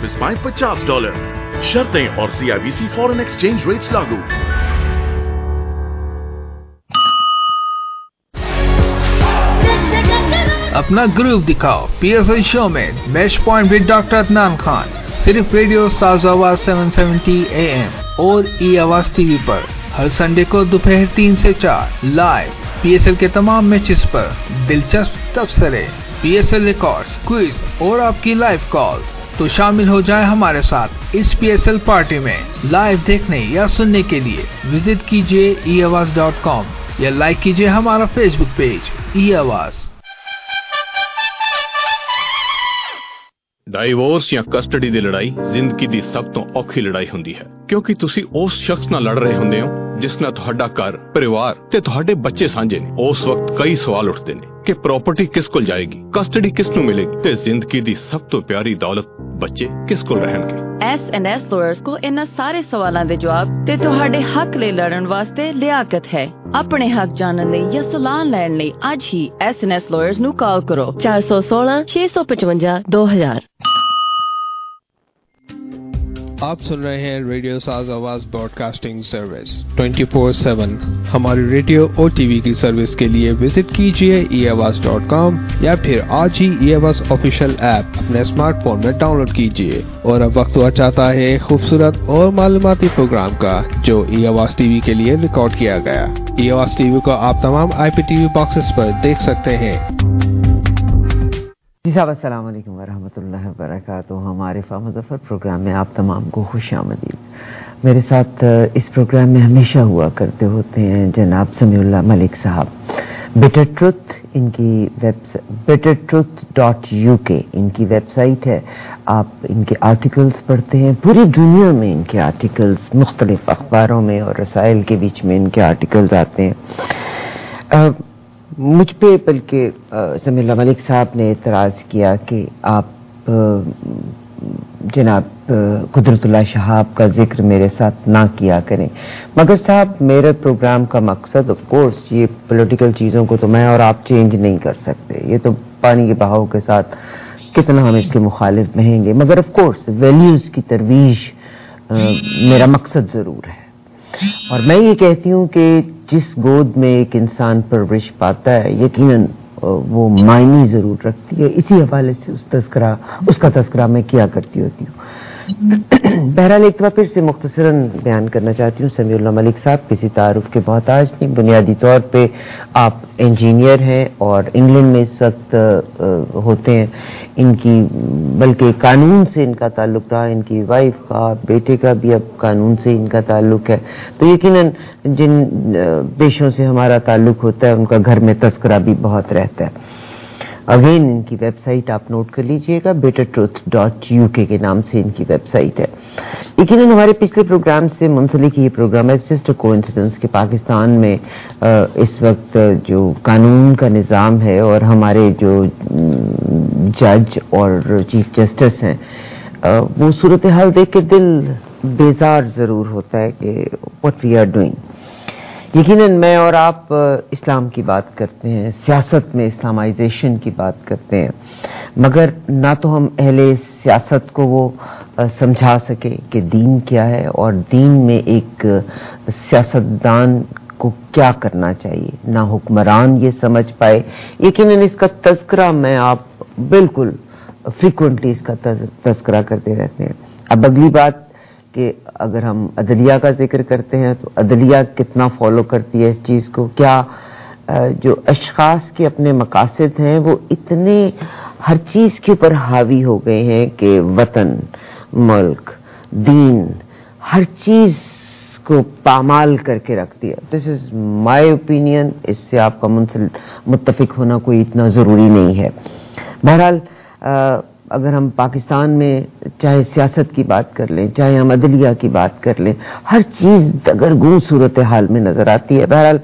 Office पाएं $50। शर्तें और CIBC फॉरेन एक्सचेंज रेट्स लागू। अपना ग्रूव दिखाओ PSL शो में match point with doctor Adnan Khan, सिर्फ रेडियो साज आवाज 770 AM और ई आवाज टीवी पर हर संडे को दोपहर 3 से 4 लाइव PSL के तमाम मैचेस पर दिलचस्प तबसरे, PSL रिकॉर्ड्स, क्विज और आपकी लाइव कॉल्स। तो शामिल हो जाएं हमारे साथ इस PSL पार्टी में। लाइव देखने या सुनने के लिए विजिट कीजिए eawaz.com या लाइक कीजिए हमारा फेसबुक पेज ई आवाज। ਡਾਈਵੋਰਸ ਜਾਂ ਕਸਟਡੀ ਦੀ ਲੜਾਈ ਜ਼ਿੰਦਗੀ ਦੀ ਸਭ ਤੋਂ ਔਖੀ ਲੜਾਈ ਹੁੰਦੀ ਹੈ, ਕਿਉਂਕਿ ਤੁਸੀਂ ਉਸ ਸ਼ਖਸ ਨਾਲ ਲੜ ਰਹੇ ਹੁੰਦੇ ਹੋ ਜਿਸ ਨਾਲ ਤੁਹਾਡਾ ਘਰ, ਪਰਿਵਾਰ ਤੇ ਤੁਹਾਡੇ ਬੱਚੇ ਸਾਂਝੇ ਨੇ। ਉਸ ਵਕਤ ਕਈ ਸਵਾਲ ਉੱਠਦੇ ਨੇ ਕਿ ਪ੍ਰਾਪਰਟੀ ਕਿਸ ਕੋਲ ਜਾਏਗੀ, ਕਸਟਡੀ ਕਿਸ ਨੂੰ ਮਿਲੇਗੀ ਤੇ ਜ਼ਿੰਦਗੀ ਦੀ ਸਭ ਤੋਂ ਪਿਆਰੀ ਦੌਲਤ ਬੱਚੇ ਕਿਸ ਕੋਲ ਰਹਿਣਗੇ। S&S ਲਾਇਰਸ ਕੋਲ ਇਹਨਾਂ ਸਾਰੇ ਸਵਾਲਾਂ ਦੇ ਜਵਾਬ ਤੇ ਤੁਹਾਡੇ ਹੱਕ ਲਈ ਲੜਨ ਵਾਸਤੇ ਲਿਆਕਤ ਹੈ। ਆਪਣੇ ਹੱਕ ਜਾਣਨ ਲਈ ਜਾਂ ਸਲਾਹ ਲੈਣ ਲਈ ਅੱਜ ਹੀ S&S ਲਾਇਰਸ ਨੂੰ ਕਾਲ ਕਰੋ 416 655 2000। आप सुन रहे हैं रेडियो साज आवाज ब्रॉडकास्टिंग सर्विस 24/7। हमारी रेडियो और टीवी की सर्विस के लिए विजिट कीजिए eawaz.com या फिर आज ही eawaz ऑफिशियल ऐप अपने स्मार्टफोन में डाउनलोड कीजिए। और अब वक्त हुआ चाहता है खूबसूरत और मालूमाती प्रोग्राम का जो eawaz टीवी के लिए रिकॉर्ड किया गया। eawaz टीवी को आप तमाम IPTV बॉक्सेस पर देख सकते हैं। जी साहब, अस्सलाम वालेकुम वरहमतुल्लाहि वबरकातुहू। हमारे मुज़फ़्फ़र प्रोग्राम में आप तमाम को खुशामदीद। मेरे साथ इस प्रोग्राम में हमेशा हुआ करते होते हैं जनाब समीउल्लाह मलिक साहब। बिटर ट्रुथ इनकी bittertruth.uk इनकी वेबसाइट है। आप इनके आर्टिकल्स पढ़ते हैं, पूरी दुनिया में इनके आर्टिकल्स मुख्तलिफ अखबारों में और रसाइल के बीच में इनके आर्टिकल्स आते हैं। मुझ पे बल्कि समीउल्लाह मलिक साहब ने एतराज़ किया कि आप जनाब कुदरतुल्लाह शहाब का जिक्र मेरे साथ ना किया करें। मगर साहब, मेरे प्रोग्राम का मकसद ऑफ कोर्स ये पॉलिटिकल चीज़ों को तो मैं और आप चेंज नहीं कर सकते, ये तो पानी के बहाव के साथ कितना हम इसके मुखालिफ बहेंगे, मगर ऑफ कोर्स वैल्यूज़ की तरवीज मेरा मकसद ज़रूर है। और मैं ये कहती हूँ कि जिस गोद में एक इंसान परवरिश पाता है यकीनन वो मायने जरूर रखती है। इसी हवाले से उसका तस्करा मैं किया करती होती हूँ। बहरहाल एक दफा फिर से मुख्तसरन बयान करना चाहती हूँ। समीउल्लाह मलिक साहब किसी तारुफ के मोहताज नहीं। बुनियादी तौर पे आप इंजीनियर हैं और इंग्लैंड में इस वक्त होते हैं। इनकी बल्कि कानून से इनका ताल्लुक रहा, इनकी वाइफ का, बेटे का भी अब कानून से इनका ताल्लुक है। तो यकीनन जिन पेशों से हमारा ताल्लुक होता है उनका घर में तस्करा भी बहुत रहता है। अगेन इनकी वेबसाइट आप नोट कर लीजिएगा, bittertruth.uk के नाम से इनकी वेबसाइट है। यकीनन हमारे पिछले प्रोग्राम से मुंसलिक ये प्रोग्राम है जस्ट कोइंसिडेंस कि पाकिस्तान में इस वक्त जो कानून का निज़ाम है और हमारे जो जज और चीफ जस्टिस हैं वो सूरत हाल देख के दिल बेजार ज़रूर होता है कि व्हाट वी आर डूइंग। यकीनन मैं और आप इस्लाम की बात करते हैं, सियासत में इस्लामाइजेशन की बात करते हैं, मगर ना तो हम अहले सियासत को वो समझा सके कि दीन क्या है और दीन में एक सियासतदान को क्या करना चाहिए, ना हुक्मरान ये समझ पाए। यकीनन इसका तज़किरा मैं आप बिल्कुल फ्रीक्वेंटली इसका तज़किरा करते रहते हैं। अब अगली बात कि अगर हम अदलिया का जिक्र करते हैं तो अदलिया कितना फॉलो करती है इस चीज़ को। क्या जो अशखास के अपने मकासद हैं वो इतने हर चीज़ के ऊपर हावी हो गए हैं कि वतन, मुल्क, दीन, हर चीज़ को पामाल करके रखती है। This is my opinion. इससे आपका मुत्तफिक होना कोई इतना ज़रूरी नहीं है। बहरहाल अगर हम पाकिस्तान में चाहे सियासत की बात कर लें, चाहे हम अदलिया की बात कर लें, हर चीज़ दगरगूं सूरत हाल में नज़र आती है। बहरहाल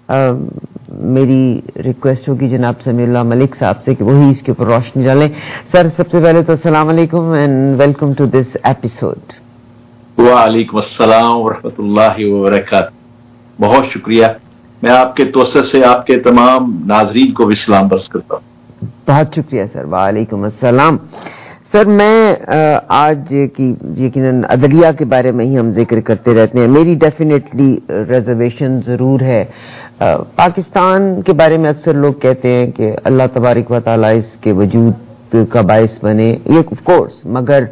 मेरी रिक्वेस्ट होगी जनाब समीउल्लाह मलिक साहब से कि वही इसके ऊपर रोशनी डालें। सर, सबसे पहले तो अस्सलाम वालेकुम and welcome to this episode. वालेकुम अस्सलाम व रहमतुल्लाहि व बरकातहू। बहुत शुक्रिया। मैं आपके तवज्जुह से आपके तमाम नाज़रीन को भी सलाम अर्ज़ करता हूँ। बहुत शुक्रिया सर। वालेकुम अस्सलाम। سر میں آج کی یقیناً عدلیہ کے بارے میں ہی ہم ذکر کرتے رہتے ہیں. میری ڈیفینیٹلی ریزرویشن ضرور ہے. پاکستان کے بارے میں اکثر لوگ کہتے ہیں کہ اللہ تبارک و تعالیٰ اس کے وجود کا باعث بنے، یہ آف کورس، مگر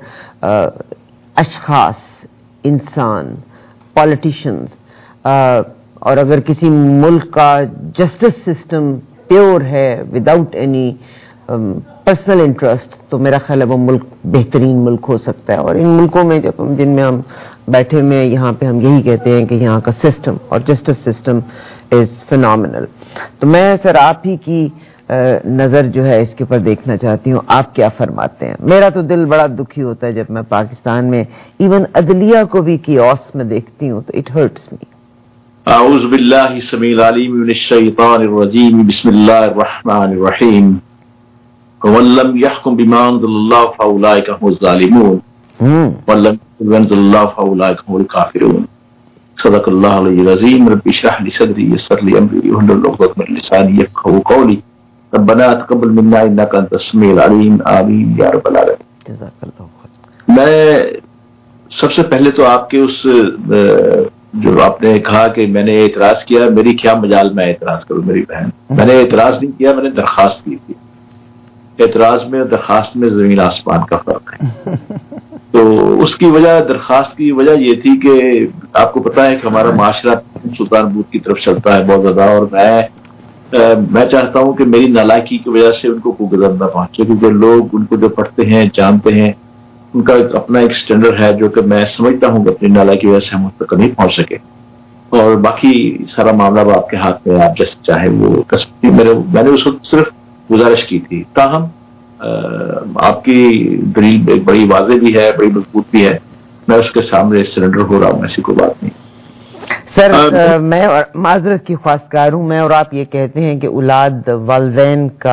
اشخاص، انسان، پالیٹیشینز، اور اگر کسی ملک کا جسٹس سسٹم پیور ہے وداؤٹ اینی پرسنل انٹرسٹ، تو میرا خیال ہے وہ ملک بہترین ملک ہو سکتا ہے. اور ان ملکوں میں جن میں ہم بیٹھے ہوئے ہیں، یہاں پہ ہم یہی کہتے ہیں کہ یہاں کا سسٹم اور جسٹس سسٹم از فینامنل. تو میں سر آپ ہی کی نظر جو ہے اس کے اوپر دیکھنا چاہتی ہوں، آپ کیا فرماتے ہیں؟ میرا تو دل بڑا دکھی ہوتا ہے جب میں پاکستان میں ایون عدلیہ کو بھی کیوس میں دیکھتی ہوں، تو اٹ ہرٹس می. اعوذ باللہ السمیع العلیم من الشیطان الرجیم، بسم اللہ الرحمن الرحیم. وَمَن لَّمْ يَحْكُم بِمَا أَنزَلَ اللَّهُ فَأُولَٰئِكَ هُمُ الظَّالِمُونَ وَمَن لَّمْ يَحْكُم بِمَا أَنزَلَ اللَّهُ فَأُولَٰئِكَ هُمُ الْكَافِرُونَ. صدق اللہ العلی العظیم. رب اشرح لي صدری ويسر لي امری واحلل عقدۃ من لسانی یفقهوا قولی. ربنا تقبل منا انك انت السمیع العلیم. آمین یا رب العالمین. جزاک اللہ خیر. میں سب سے پہلے تو آپ کے اس جو آپ نے کہا کہ میں نے اعتراض کیا، میری کیا مجال میں اعتراض کروں میری بہن. میں نے اعتراض نہیں کیا، میں نے درخواست کی تھی. اعتراض میں اور درخواست میں زمین آسمان کا فرق ہے. تو اس کی وجہ، درخواست کی وجہ یہ تھی کہ آپ کو پتا ہے کہ ہمارا معاشرہ سلطان بود کی طرف چلتا ہے بہت زیادہ، اور میں چاہتا ہوں کہ میری نالائکی کی وجہ سے ان کو کوئی غضب نہ پہنچے، کیونکہ لوگ ان کو جو پڑھتے ہیں جانتے ہیں ان کا اپنا ایک سٹینڈرڈ ہے جو کہ میں سمجھتا ہوں کہ اپنی نالائکی کی وجہ سے ہم اس تک نہیں پہنچ سکے. اور باقی سارا معاملہ آپ کے ہاتھ میں، آپ جیسے چاہے وہ کر سکتے. میں نے اس وقت صرف گزارش کی تھی. تاہم آپ کی دلیل ایک بڑی واضح بھی ہے، بڑی مضبوط بھی ہے. میں اس کے سامنے سرنڈر ہو رہا ہوں، ایسی کوئی بات نہیں. سر میں معذرت کی خواستگار ہوں. میں اور آپ یہ کہتے ہیں کہ اولاد والدین کا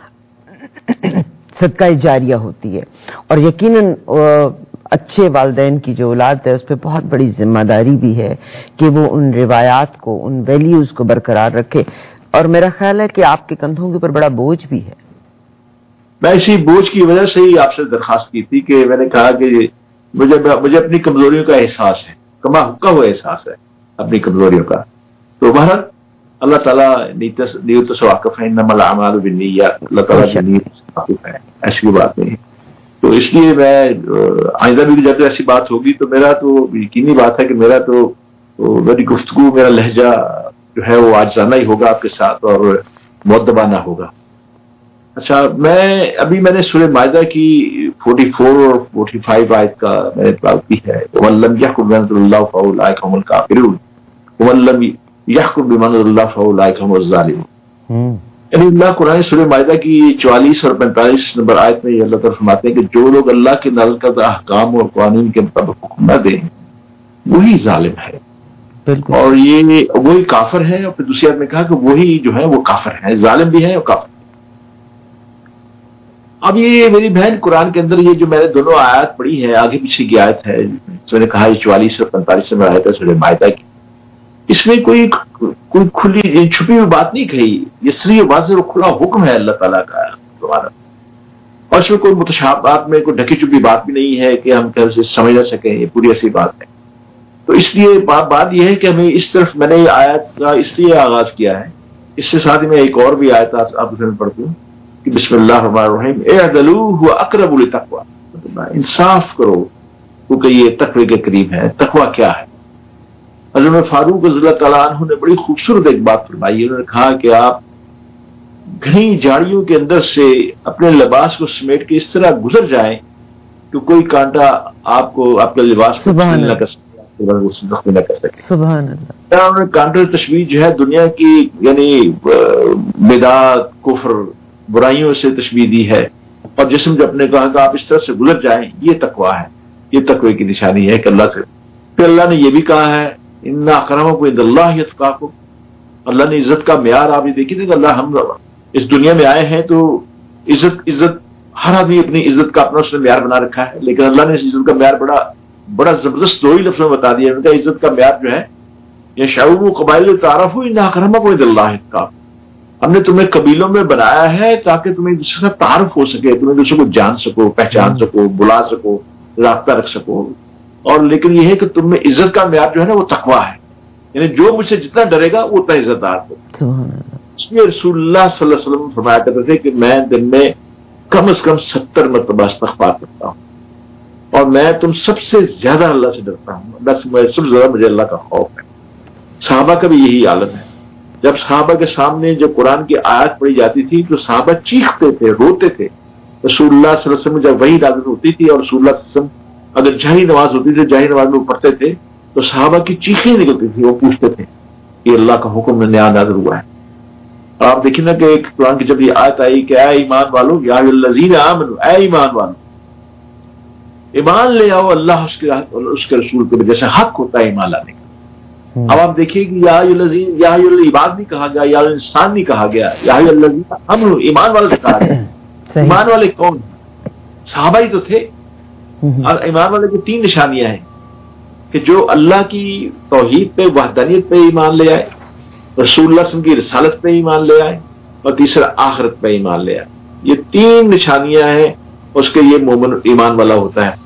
صدقہ جاریہ ہوتی ہے، اور یقیناً اچھے والدین کی جو اولاد ہے اس پہ بہت بڑی ذمہ داری بھی ہے کہ وہ ان روایات کو، ان ویلیوز کو برقرار رکھے. اور میرا خیال ہے کہ آپ کے کندھوں کے اوپر بڑا بوجھ بھی ہے. میں اسی بوجھ کی وجہ سے ہی آپ سے درخواست کی تھی کہ میں نے کہا کہ مجھے اپنی کمزوریوں کا احساس ہے، کما حقہ ہوا احساس ہے اپنی کمزوریوں کا. تو بہرحال اللہ تعالیٰ نیت سے واقف ہے، انما الاعمال بالنیات. اللہ تعالیٰ کی نیت سے واقف ہے، ایسی بات نہیں. تو اس لیے میں آئندہ بھی جب ایسی بات ہوگی تو میرا تو یقینی بات ہے کہ میرا تو میری گفتگو، میرا لہجہ جو ہے وہ عاجزانہ ہی ہوگا آپ کے ساتھ، اور مؤدبانہ ہوگا. اچھا، میں نے سورہ مائدہ کی 44 اور 45 آیت کا میں نے تلاوت کی ہے. وَمَن لَّمْ يَحْكُم بِمَا أَنزَلَ اللَّهُ فَأُولَٰئِكَ هُمُ الْكَافِرُونَ وَمَن لَّمْ يَحْكُم بِمَا أَنزَلَ اللَّهُ فَأُولَٰئِكَ هُمُ الظَّالِمُونَ. یعنی اللہ قرآن سورہ مائدہ کی 44 اور 45 نمبر آیت میں اللہ تعالیٰ فرماتے ہیں کہ جو لوگ اللہ کے نازل کردہ احکام اور قوانین کے مطابق حکم نہ دیں وہی ظالم ہے، اور یہ وہی کافر ہے. اور پھر دوسری آیت میں کہا کہ وہی جو ہے وہ کافر ہے، ظالم بھی ہے اور کافر. اب یہ میری بہن قرآن کے اندر یہ جو میں نے دونوں آیات پڑھی ہے، آگے پیچھے کی آیت ہے، میں نے کہا یہ 44 اور 45 نمبر آیت ہے سورہ مائدہ کی. اس میں کوئی کھلی چھپی ہوئی بات نہیں کہی، یہ صریح واضح اور کھلا حکم ہے اللہ تعالیٰ کا تمہارا. اور اس میں کوئی متشابہات میں کوئی ڈھکی چھپی بات بھی نہیں ہے کہ ہم کیسے سمجھ نہ سکیں، یہ پوری ایسی بات ہے. تو اس لیے بات یہ ہے کہ ہمیں اس طرف میں نے آیت کا اس لیے آغاز کیا ہے. اس سے ساتھ ہی میں ایک اور بھی آیت آپ سے پڑھتی ہوں کہ بسم اللہ الرحمن الرحیم. اعدلوا هو اقرب للتقوى، انصاف کرو کیونکہ یہ تقوی کے قریب ہے. تقوی کیا ہے؟ حضرت فاروق رضی اللہ تعالیٰ عنہ نے بڑی خوبصورت ایک بات فرمائی. انہوں نے کہا کہ آپ گھنی جھاڑیوں کے اندر سے اپنے لباس کو سمیٹ کے اس طرح گزر جائیں کہ کوئی کانٹا آپ کو آپ کے لباس کو نہ کر سکے. سبحان اللہ. کانٹا تشبیہ جو ہے دنیا کی یعنی بدعت، کفر، برائیوں سے تشبیہ دی ہے، اور جسم جو اپنے کہا کہ آپ اس طرح سے گزر جائیں، یہ تقوی ہے، یہ تقوی کی نشانی ہے کہ اللہ سے. پھر اللہ نے یہ بھی کہا ہے ان اکرمکم عند اللہ اتقاکم. اللہ نے عزت کا معیار آپ یہ دیکھیے کہ اللہ ہم اس دنیا میں آئے ہیں تو عزت ہر آدمی اپنی عزت کا اپنا اس نے معیار بنا رکھا ہے، لیکن اللہ نے اس عزت کا معیار بڑا زبردست دو ہی لفظوں میں بتا دیا. ان کا عزت کا معیار جو ہے یہ شعوب و قبائل تعارف ان اکرمکم عند اللہ اتقاکم. हमने तुम्हें कबीलों में बनाया है ताकि तुम्हें एक दूसरे से तारुफ हो सके, तुम्हें दूसरे को जान सको, पहचान सको, बुला सको, रास्ता रख सको। और लेकिन यह है कि तुम में इज्जत का म्यार जो है ना वो तकवा है, यानी जो मुझसे जितना डरेगा वो उतना इज्जतदार हो। इसलिए रसूलुल्लाह सल्लल्लाहु अलैहि वसल्लम फरमाया करते थे कि मैं दिन में कम से कम 70 मरतबा इस्तिग़फ़ार करता हूं और मैं तुम सबसे ज्यादा अल्लाह से डरता हूं, अल्लाह से सबसे ज्यादा मुझे अल्लाह का खौफ है। सहाबा का भी यही हालत है। जब सहाबा के सामने जब कुरान की आयत पढ़ी जाती थी तो सहाबा चीखते थे, रोते थे। रसूलुल्लाह सल्लल्लाहु अलैहि वसल्लम जब वही नाज़िल होती थी और रसूलुल्लाह सल्लल्लाहु अलैहि वसल्लम अगर जहरी नमाज होती थी, जहरी नमाज में पढ़ते थे तो सहाबा की चीखें निकलती थी। वो पूछते थे कि अल्लाह का हुक्म नया नाज़िल हुआ है। और आप देखिए ना कि एक कुरान की जब ये आयत आई कि ऐ ईमान वालों, या अय्युहल्लज़ीना आमनू, ऐ ईमान वालों, ईमान ले आओ अल्लाह उसके रसूल के, जैसे हक होता है ईमान लाने का। अब आप देखिए कि या अय्युहल इबाद नहीं कहा गया, या इंसान नहीं कहा गया, या अय्युहल्लज़ीना आमनू ईमान वालों से कहा गया। ईमान वाले कौन? सहाबा ही तो थे। और ईमान वाले की 3 निशानियां हैं कि जो अल्लाह की तौहीद पे, वहदानियत पे ईमान ले आए, रसूलुल्लाह सल्लल्लाहु अलैहि वसल्लम की रिसालत पे ईमान ले आए, और तीसरा आखिरत पे ईमान ले आए। ये 3 निशानियां हैं उसके, ये मोमिन ईमान वाला होता है।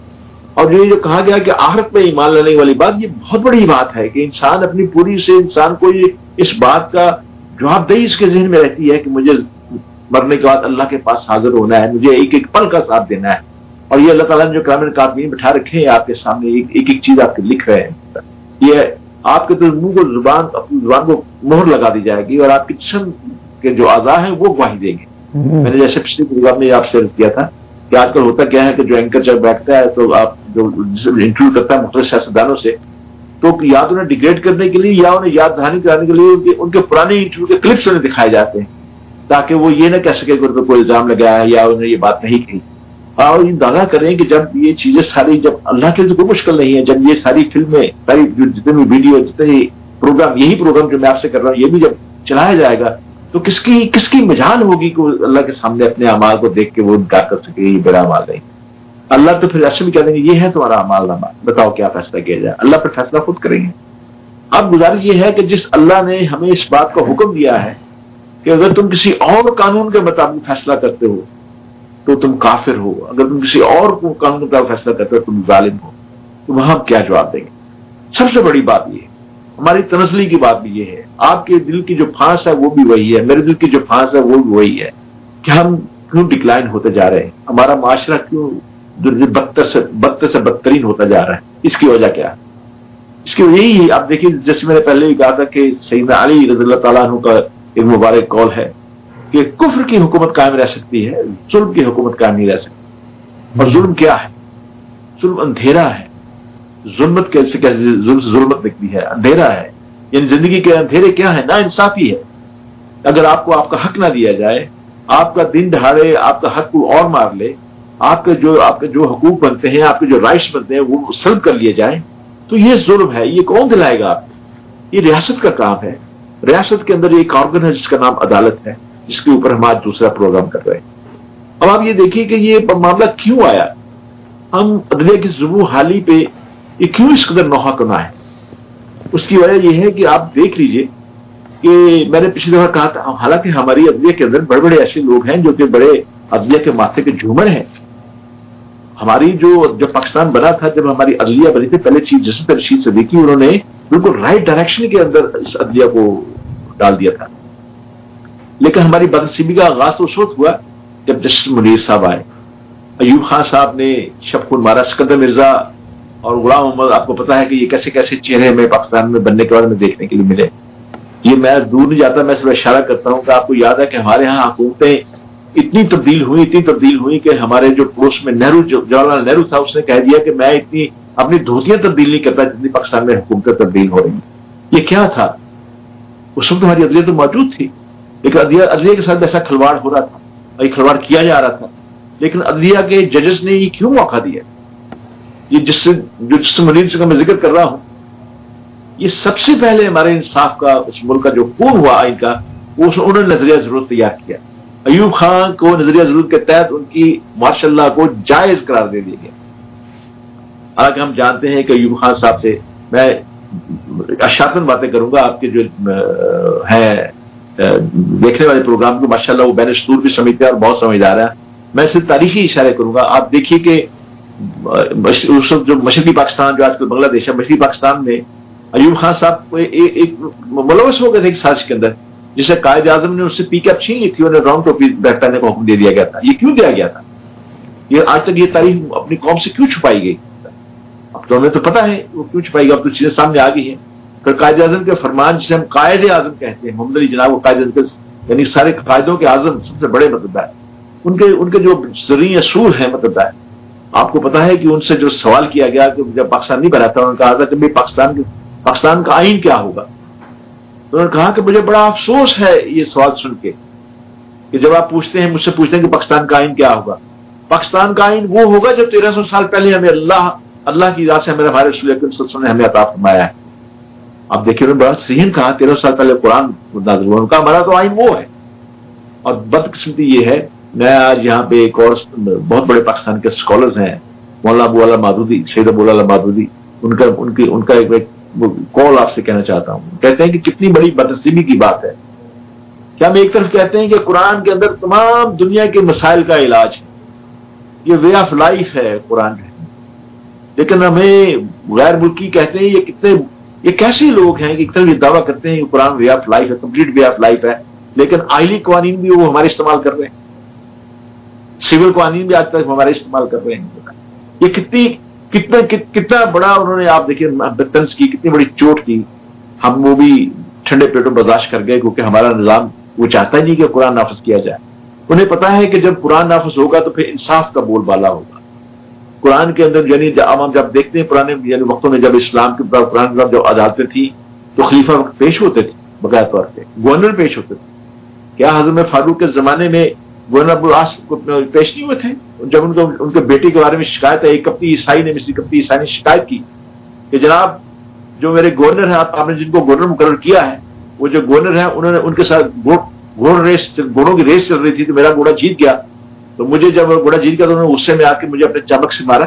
और ये जो कहा गया कि आखिरत पे ईमान लाने वाली बात, ये बहुत बड़ी बात है कि इंसान अपनी पूरी से इंसान को ये इस बात का जवाबदेही इसके जहन में रहती है कि मुझे मरने के बाद अल्लाह के पास हाजिर होना है, मुझे एक एक पल का साथ देना है। और ये अल्लाह ताला ने जो किरामन कातिबीन बिठा रखे हैं आपके सामने, एक एक चीज आपके लिख रहे हैं। ये आपके तो मुंह को अपनी जुबान को मोहर लगा दी जाएगी और आपके जिस्म के जो आज़ा हैं वो गवाही देंगे। मैंने जैसे पिछले प्रोग्राम में आपसे अर्ज किया था कि आजकल होता क्या है कि जो एंकर जब बैठता है तो आप जो इंटरव्यू करता है मुख्तलिफ सियासतदानों से, तो या तो उन्हें डिग्रेड करने के लिए या उन्हें याद दहानी कराने के लिए उनके पुराने इंटरव्यू के क्लिप्स उन्हें दिखाए जाते हैं ताकि वो ये ना कह सके कि उन पर कोई इल्जाम लगाया है या उन्होंने ये बात नहीं कही। और ये दावा करें कि जब ये चीजें सारी, जब अल्लाह के लिए तो कोई मुश्किल नहीं है, जब ये सारी फिल्में, सारी जितने भी वीडियो, जितने प्रोग्राम, यही प्रोग्राम जो मैं आपसे कर रहा हूँ, ये भी जब चलाया जाएगा तो किसकी मजाल होगी कि अल्लाह के सामने अपने अमाल को देख के वो इनकार कर सके ये बड़ा अमाल नहीं। अल्लाह तो फिर ऐसे भी कह देंगे ये है तुम्हारा अमाल नामा, बताओ क्या फैसला किया जाए। अल्लाह पर फैसला खुद करेंगे। अब गुजारिश ये है कि जिस अल्लाह ने हमें इस बात का हुक्म दिया है कि अगर तुम किसी और कानून के मुताबिक फैसला करते हो तो तुम काफिर हो, अगर तुम किसी और कानून का फैसला करते हो तुम जालिम हो, तो वहां क्या जवाब देंगे? सबसे बड़ी बात ये, हमारी तनस्ली की बात भी ये है, आपके दिल की जो फांस है वो भी वही है, मेरे दिल की जो फांस है वो भी वही है कि हम क्यों डिक्लाइन होते जा रहे हैं, हमारा माशरा क्यों बदतर से बदतरीन होता जा रहा है। इसकी वजह क्या है? इसकी वजह यही है, आप देखिए जैसे मैंने पहले भी कहा था कि सैयदना अली रज़ियल्लाहु ताला अन्हु का एक मुबारक कौल है कि कुफ्र की हुकूमत कायम रह सकती है, जुल्म की हुकूमत कायम नहीं रह सकती। और जुल्म क्या है? जुल्म अंधेरा है। जुल्मत कैसे जुल्मत निकली है? अंधेरा है। यानी जिंदगी के अंधेरे क्या है? ना इंसाफी है। अगर आपको आपका हक ना दिया जाए, आपका दिन दहाड़े आपका हक को और मार ले, आपके जो हकूक बनते हैं, आपके जो राइट्स बनते हैं वो सल्ब कर लिए जाए, तो ये जुल्म है। ये कौन दिलाएगा आपको? ये रियासत का काम है। रियासत के अंदर एक ऑर्गन है जिसका नाम अदालत है, जिसके ऊपर हम आज दूसरा प्रोग्राम कर रहे हैं। अब आप ये देखिए कि ये मामला क्यों आया, हम अदलिया की जुबू हाली पे ये क्यों इस कदर नौहा कना है। उसकी वजह यह है कि आप देख लीजिए कि मैंने पिछली बार कहा था, हालांकि हमारी अदलिया के अंदर बड़े बड़े ऐसे लोग हैं जो कि बड़े अदलिया के माथे के झूमर हैं। हमारी जब पाकिस्तान बना था, जब हमारी अदलिया बनी थी, पहले चीफ जस्टिस रशीद सिद्दीकी उन्होंने बिल्कुल राइट डायरेक्शन के अंदर इस अदलिया को डाल दिया था। लेकिन हमारी बदनसीबी का आगाज तो उस वक्त हुआ जब जस्टिस मुनीर साहब आए, अयूब खान साहब ने शबखुन मारा, सिकंदर मिर्जा और गुलाम मोहम्मद, आपको पता है कि ये कैसे कैसे चेहरे में पाकिस्तान में बनने के बाद में देखने के लिए मिले। ये मैं दूर नहीं जाता, मैं सिर्फ इशारा करता हूं कि आपको याद है कि हमारे यहाँ हुकूमतें इतनी तब्दील हुई कि हमारे जो पड़ोस में जवाहरलाल नेहरू था, उसने कह दिया कि मैं इतनी अपनी धोतियां तब्दील नहीं करता जितनी पाकिस्तान में हुकूमतें तब्दील हो रही। ये क्या था? उस वक्त हमारी अदलिया तो मौजूद थी, लेकिन अदलिया के साथ ऐसा खिलवाड़ हो रहा था, ये खिलवाड़ किया जा रहा था। लेकिन अदलिया के जजेस ने ये क्यों मौका दिया? ये जिससे मरीज का मैं जिक्र कर रहा हूं, ये सबसे पहले हमारे इंसाफ का, उस मुल्क का जो खून हुआ आइन का, उन्होंने नजरिया जरूरत तैयार किया। अयूब खान को नजरिया जरूरत के तहत उनकी मार्शल्लाह को जायज करार दे दिया गया। हालांकि हम जानते हैं कि अयूब खान साहब से मैं अशातन बातें करूंगा, आपके जो है देखने वाले प्रोग्राम को माशाल्लाह वो बैनस्तूर भी समझते हैं और बहुत समझदार है। मैं सिर्फ तारीखी इशारे करूंगा। आप देखिए कि उस वक्त जो मशरकी पाकिस्तान जो आजकल बांग्लादेश है, मशरकी पाकिस्तान में अयूब खान साहब को एक मुलवस हो गए थे एक साजिश के अंदर, जिसे कायद आजम ने उससे पीकअप छीन ली थी, उन्हें राउंड टोपी पहनने का हुक्म दे दिया गया था। ये क्यों दिया गया था? ये आज तक ये तारीख अपनी कौम से क्यों छुपाई गई? अब तो हमें तो पता है वो क्यों छुपाई गई, अब तो चीजें सामने आ गई है। फिर कायद आजम के फरमान, जिसे हम कायद आजम कहते हैं, मोहम्मद अली जनाब को कायद आजम, यानी सारे कायदों के आजम सबसे बड़े मतदार, उनके जो जरूरी असूल है मतदार, आपको पता है कि उनसे जो सवाल किया गया कि जब पाकिस्तान नहीं बना था, उन्होंने कहा था कि पाकिस्तान का आइन क्या होगा। तो उन्होंने कहा कि मुझे बड़ा अफसोस है ये सवाल सुन के कि जब आप पूछते हैं, मुझसे पूछते हैं कि पाकिस्तान का आइन क्या होगा, पाकिस्तान का आइन वो होगा जो 1300 साल पहले हमें अल्लाह की राह से हमारे रसूल अकरम सल्लल्लाहु अलैहि वसल्लम ने हमें अता फरमाया है। आप देखिए उन्होंने बड़ा सही कहा, 1300 साल पहले कुरान नाज़िल हुआ, उनका हमारा तो आइन वो है। और बदकिस्मती ये है, मैं आज यहाँ पे एक और बहुत बड़े पाकिस्तान के स्कॉलर्स हैं, मौलाना अबू अला मादूदी, सैयद अबू अला मादूदी, उनका एक कॉल आपसे कहना चाहता हूँ। कहते हैं कि कितनी बड़ी बदनसीबी की बात है कि हम एक तरफ कहते हैं कि कुरान के अंदर तमाम दुनिया के मसाइल का इलाज है, ये वे ऑफ लाइफ है कुरान है, लेकिन हमें गैर मुल्की कहते हैं ये कैसे लोग हैं कि एक तरफ ये दावा करते हैं कि कुरान वे ऑफ लाइफ है, कंप्लीट वे ऑफ लाइफ है, लेकिन आइली कानून भी वो हमारे इस्तेमाल कर रहे हैं, सिविल कानून भी आज तक हमारे इस्तेमाल कर रहे हैं। ये कितना बड़ा उन्होंने, आप देखिए बदतमीजी की, कितनी बड़ी चोट की, हम वो भी ठंडे पेटों बर्दाश्त कर गए, क्योंकि हमारा निजाम वो चाहता ही नहीं कि कुरान नाफिज किया जाए। उन्हें पता है कि जब कुरान नाफिज होगा तो फिर इंसाफ का बोलबाला होगा। कुरान के अंदर यानी हम जब देखते हैं पुराने यानी वक्तों में, जब इस्लाम के कुरान जब अदालतें थी तो खलीफा पेश होते थे, बकाया तौर पर गवर्नर पेश होते थे। क्या हज़रत फारूक के जमाने में गवर्नर अब्दुल आस को पेश नहीं हुए थे? जब उनके बेटे के बारे में शिकायत है, एक कप्ती ईसाई ने, मिस्री कप्ती ईसाई ने शिकायत की कि जनाब जो मेरे गवर्नर है, आपने जिनको गवर्नर मुकर्रर किया है, वो जो गवर्नर है उन्होंने उनके साथ घोड़ों की रेस चल रही थी, तो मेरा घोड़ा जीत गया, तो मुझे जब घोड़ा जीत गया तो उन्होंने गुस्से में आके मुझे अपने चमक से मारा।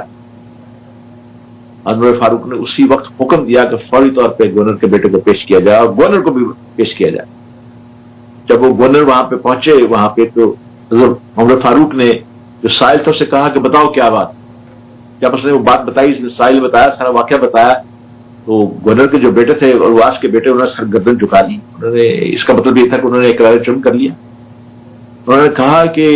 अनवर फारूक ने उसी वक्त हुक्म दिया कि फौरी तौर पर गवर्नर के बेटे को पेश किया जाए और गवर्नर को भी पेश किया जाए। जब वो गवर्नर वहां पे पहुंचे, वहां पे तो अनवर फारूक ने जो साहिल था उससे कहा कि बताओ क्या बात। जब उसने वो बात बताई, साहिल बताया, सारा वाकया बताया, तो गवर्नर के जो बेटे थे और वास के बेटे, उन्होंने सर गर्दन झुका ली। उन्होंने, इसका मतलब ये था कि उन्होंने इकरार जुर्म कर लिया। उन्होंने कहा कि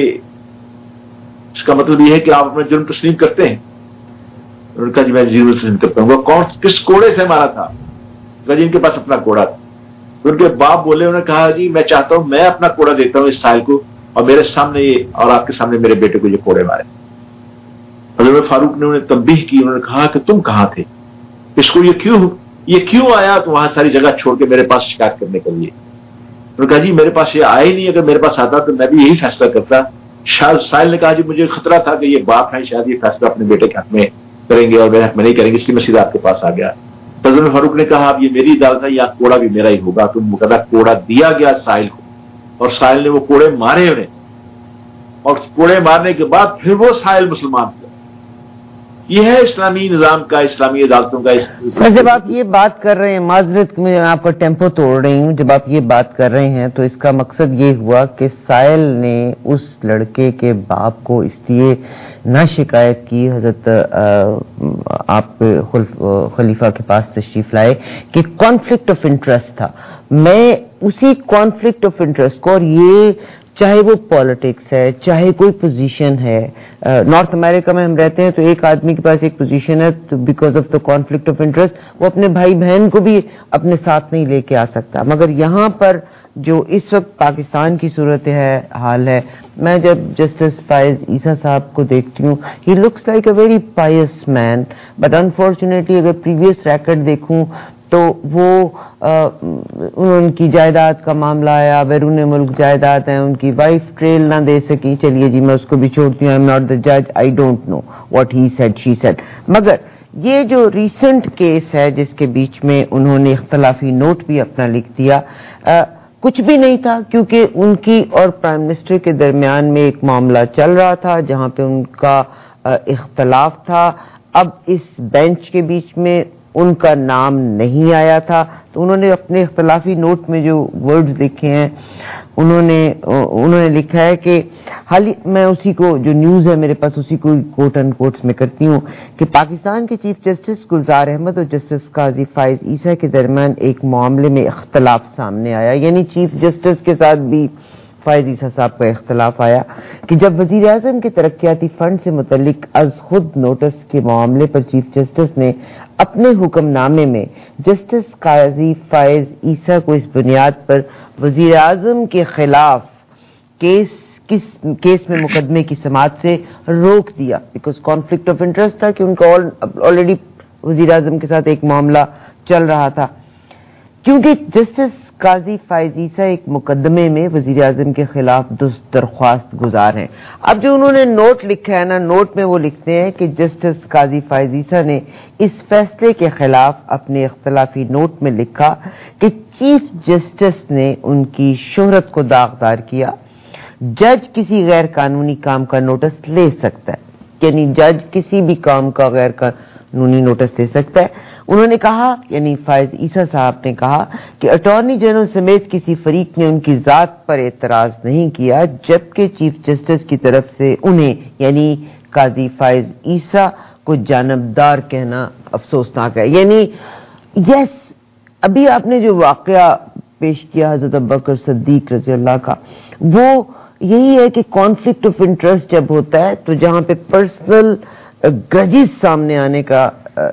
इसका मतलब ये है कि आप अपना जुर्म तस्लीम करते हैं? उन्होंने कहा जी मैं जरूर तस्लीम करता हूँ। कौन, किस कोड़े से मारा था? कहा जी इनके पास अपना कोड़ा था। उनके बाप बोले, उन्होंने कहा जी मैं चाहता हूं मैं अपना कोड़ा देता हूं इस साहिल को, और मेरे सामने ये और आपके सामने मेरे बेटे को ये कोड़े मारे। हज़रत फारूक ने उन्हें तंबीह की, उन्होंने कहा कि तुम कहां थे, इसको ये क्यों आया तो वहां सारी जगह छोड़ के मेरे पास शिकायत करने के लिए? उन्होंने कहा जी मेरे पास ये आया ही नहीं, अगर मेरे पास आता तो मैं भी यही फैसला करता। साहिल ने कहा जी मुझे खतरा था कि ये बाप है, शायद ये फैसला अपने बेटे के हक में करेंगे और मेरे हक में नहीं करेंगे, इसलिए मैं सीधा आपके पास आ गया। हज़रत फारूक ने कहा अब ये मेरी अदालत है, या कोड़ा भी मेरा ही होगा। तो मुकद्दर कोड़ा दिया गया साहिल को, और साहिल ने वो कोड़े मारे उन्हें, और कोड़े मारने के बाद फिर वो साहिल मुसलमान हुआ। ये है इस्लामी निजाम का, इस्लामी अदालतों का। सर जब आप ये बात कर रहे हैं, माजरत में आपका टेम्पो तोड़ रही हूँ, जब आप ये बात कर रहे हैं तो इसका मकसद ये हुआ कि साहिल ने उस लड़के के बाप को इसलिए ना शिकायत की, हजरत आप खलीफा के पास तशरीफ लाए, कि कॉन्फ्लिक्ट ऑफ इंटरेस्ट था। मैं उसी कॉन्फ्लिक्ट ऑफ इंटरेस्ट को, और ये चाहे वो पॉलिटिक्स है, चाहे कोई पोजीशन है, नॉर्थ अमेरिका में हम रहते हैं तो एक आदमी के पास एक पोजीशन है, तो because of the conflict of interest वो अपने भाई बहन को भी अपने साथ नहीं लेके आ सकता। मगर यहाँ पर जो इस वक्त पाकिस्तान की सूरत हाल है, मैं जब जस्टिस फायज ईसा साहब को देखती हूँ, he looks like a very pious man, but unfortunately अगर प्रीवियस रैकेट देखूं तो वो उनकी जायदाद का मामला आया, बैरून मुल्क जायदाद है, उनकी वाइफ ट्रेल ना दे सकी, चलिए जी मैं उसको भी छोड़ती हूँ, आई एम नॉट द जज, I don't know what he said she said. मगर ये जो रीसेंट केस है जिसके बीच में उन्होंने इख्तलाफी नोट भी अपना लिख दिया, कुछ भी नहीं था, क्योंकि उनकी और प्राइम मिनिस्टर के दरमियान में एक मामला चल रहा था जहां पे उनका इख्तलाफ था। अब इस बेंच के बीच में ان کا نام نہیں آیا تھا. تو انہوں نے اپنے اختلافی نوٹ میں جو ورڈز لکھے ہیں انہوں نے لکھا ہے کہ میں اسی کو جو نیوز ہے میرے پاس اسی کو کوٹ ان کوٹس میں کرتی ہوں کہ پاکستان کے چیف جسٹس گلزار احمد اور جسٹس قاضی فائز عیسیٰ کے درمیان ایک معاملے میں اختلاف سامنے آیا. یعنی چیف جسٹس کے ساتھ بھی فائز عیسیٰ صاحب کا اختلاف آیا کہ جب وزیر اعظم کے ترقیاتی فنڈ سے متعلق از خود نوٹس کے معاملے پر چیف جسٹس نے اپنے حکم نامے میں جسٹس قاضی فائز عیسیٰ کو اس بنیاد پر وزیر اعظم کے خلاف کیس میں مقدمے کی سماعت سے روک دیا بیکاز کانفلکٹ آف انٹرسٹ تھا کہ ان کا آلریڈی وزیر اعظم کے ساتھ ایک معاملہ چل رہا تھا. کیونکہ جسٹس قاضی فائز عیسیٰ ایک مقدمے میں وزیر اعظم کے خلاف درخواست گزار ہیں. اب جو انہوں نے نوٹ لکھا ہے نا, نوٹ میں وہ لکھتے ہیں کہ جسٹس قاضی فائز عیسیٰ نے اس فیصلے کے خلاف اپنے اختلافی نوٹ میں لکھا کہ چیف جسٹس نے ان کی شہرت کو داغدار کیا. جج کسی غیر قانونی کام کا نوٹس لے سکتا ہے, یعنی جج کسی بھی کام کا غیر قانونی نوٹس لے سکتا ہے. انہوں نے کہا, یعنی فائز عیسیٰ صاحب نے کہا کہ اٹارنی جنرل سمیت کسی فریق نے ان کی ذات پر اعتراض نہیں کیا, جبکہ چیف جسٹس کی طرف سے انہیں یعنی قاضی فائز عیسیٰ کو جانبدار کہنا افسوسناک ہے. یعنی یس, ابھی آپ نے جو واقعہ پیش کیا حضرت ابوبکر صدیق رضی اللہ کا, وہ یہی ہے کہ کانفلکٹ آف انٹرسٹ جب ہوتا ہے تو جہاں پہ پرسنل گرجز سامنے آنے کا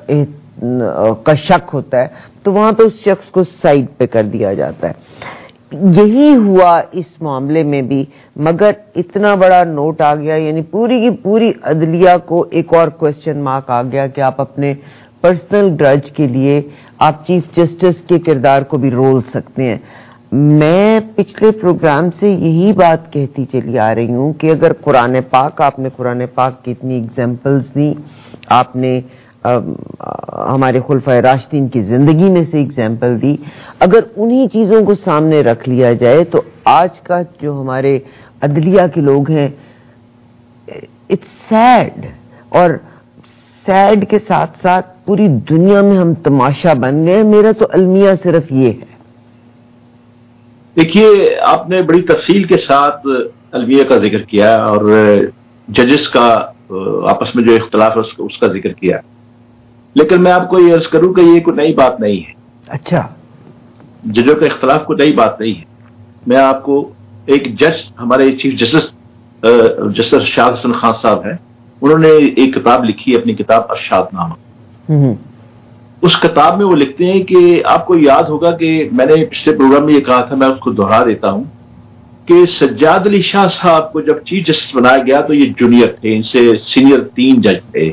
شک ہوتا ہے تو وہاں پہ اس شخص کو سائڈ پہ کر دیا جاتا ہے. یہی ہوا اس معاملے میں بھی, مگر اتنا بڑا نوٹ آ گیا, یعنی پوری کی پوری عدلیہ کو ایک اور کوسچن مارک آ گیا کہ آپ اپنے پرسنل گرج کے لیے آپ چیف جسٹس کے کردار کو بھی رول سکتے ہیں. میں پچھلے پروگرام سے یہی بات کہتی چلی آ رہی ہوں کہ اگر قرآن پاک, آپ نے قرآن پاک کی اتنی ایگزامپلز دی, آپ نے ہمارے خلفائے راشدین کی زندگی میں سے ایگزامپل دی, اگر انہی چیزوں کو سامنے رکھ لیا جائے تو آج کا جو ہمارے عدلیہ کے لوگ ہیں اٹس سیڈ, اور سیڈ کے ساتھ ساتھ پوری دنیا میں ہم تماشا بن گئے. میرا تو المیہ صرف یہ ہے. دیکھیے, آپ نے بڑی تفصیل کے ساتھ المیہ کا ذکر کیا اور ججز کا آپس میں جو اختلاف ہے اس کا ذکر کیا, لیکن میں آپ کو یہ عرض کروں کہ یہ کوئی نئی بات نہیں ہے. اچھا, ججوں کا اختلاف کوئی نئی بات نہیں ہے. میں آپ کو ایک جج, ہمارے چیف جسٹس ارشاد حسن خان صاحب ہیں, انہوں نے ایک کتاب لکھی, اپنی کتاب ارشاد نامہ. اس کتاب میں وہ لکھتے ہیں کہ آپ کو یاد ہوگا کہ میں نے پچھلے پروگرام میں یہ کہا تھا, میں اس کو دوہرا دیتا ہوں کہ سجاد علی شاہ صاحب کو جب چیف جسٹس بنایا گیا تو یہ جونیئر تھے, ان سے سینئر 3 جج تھے,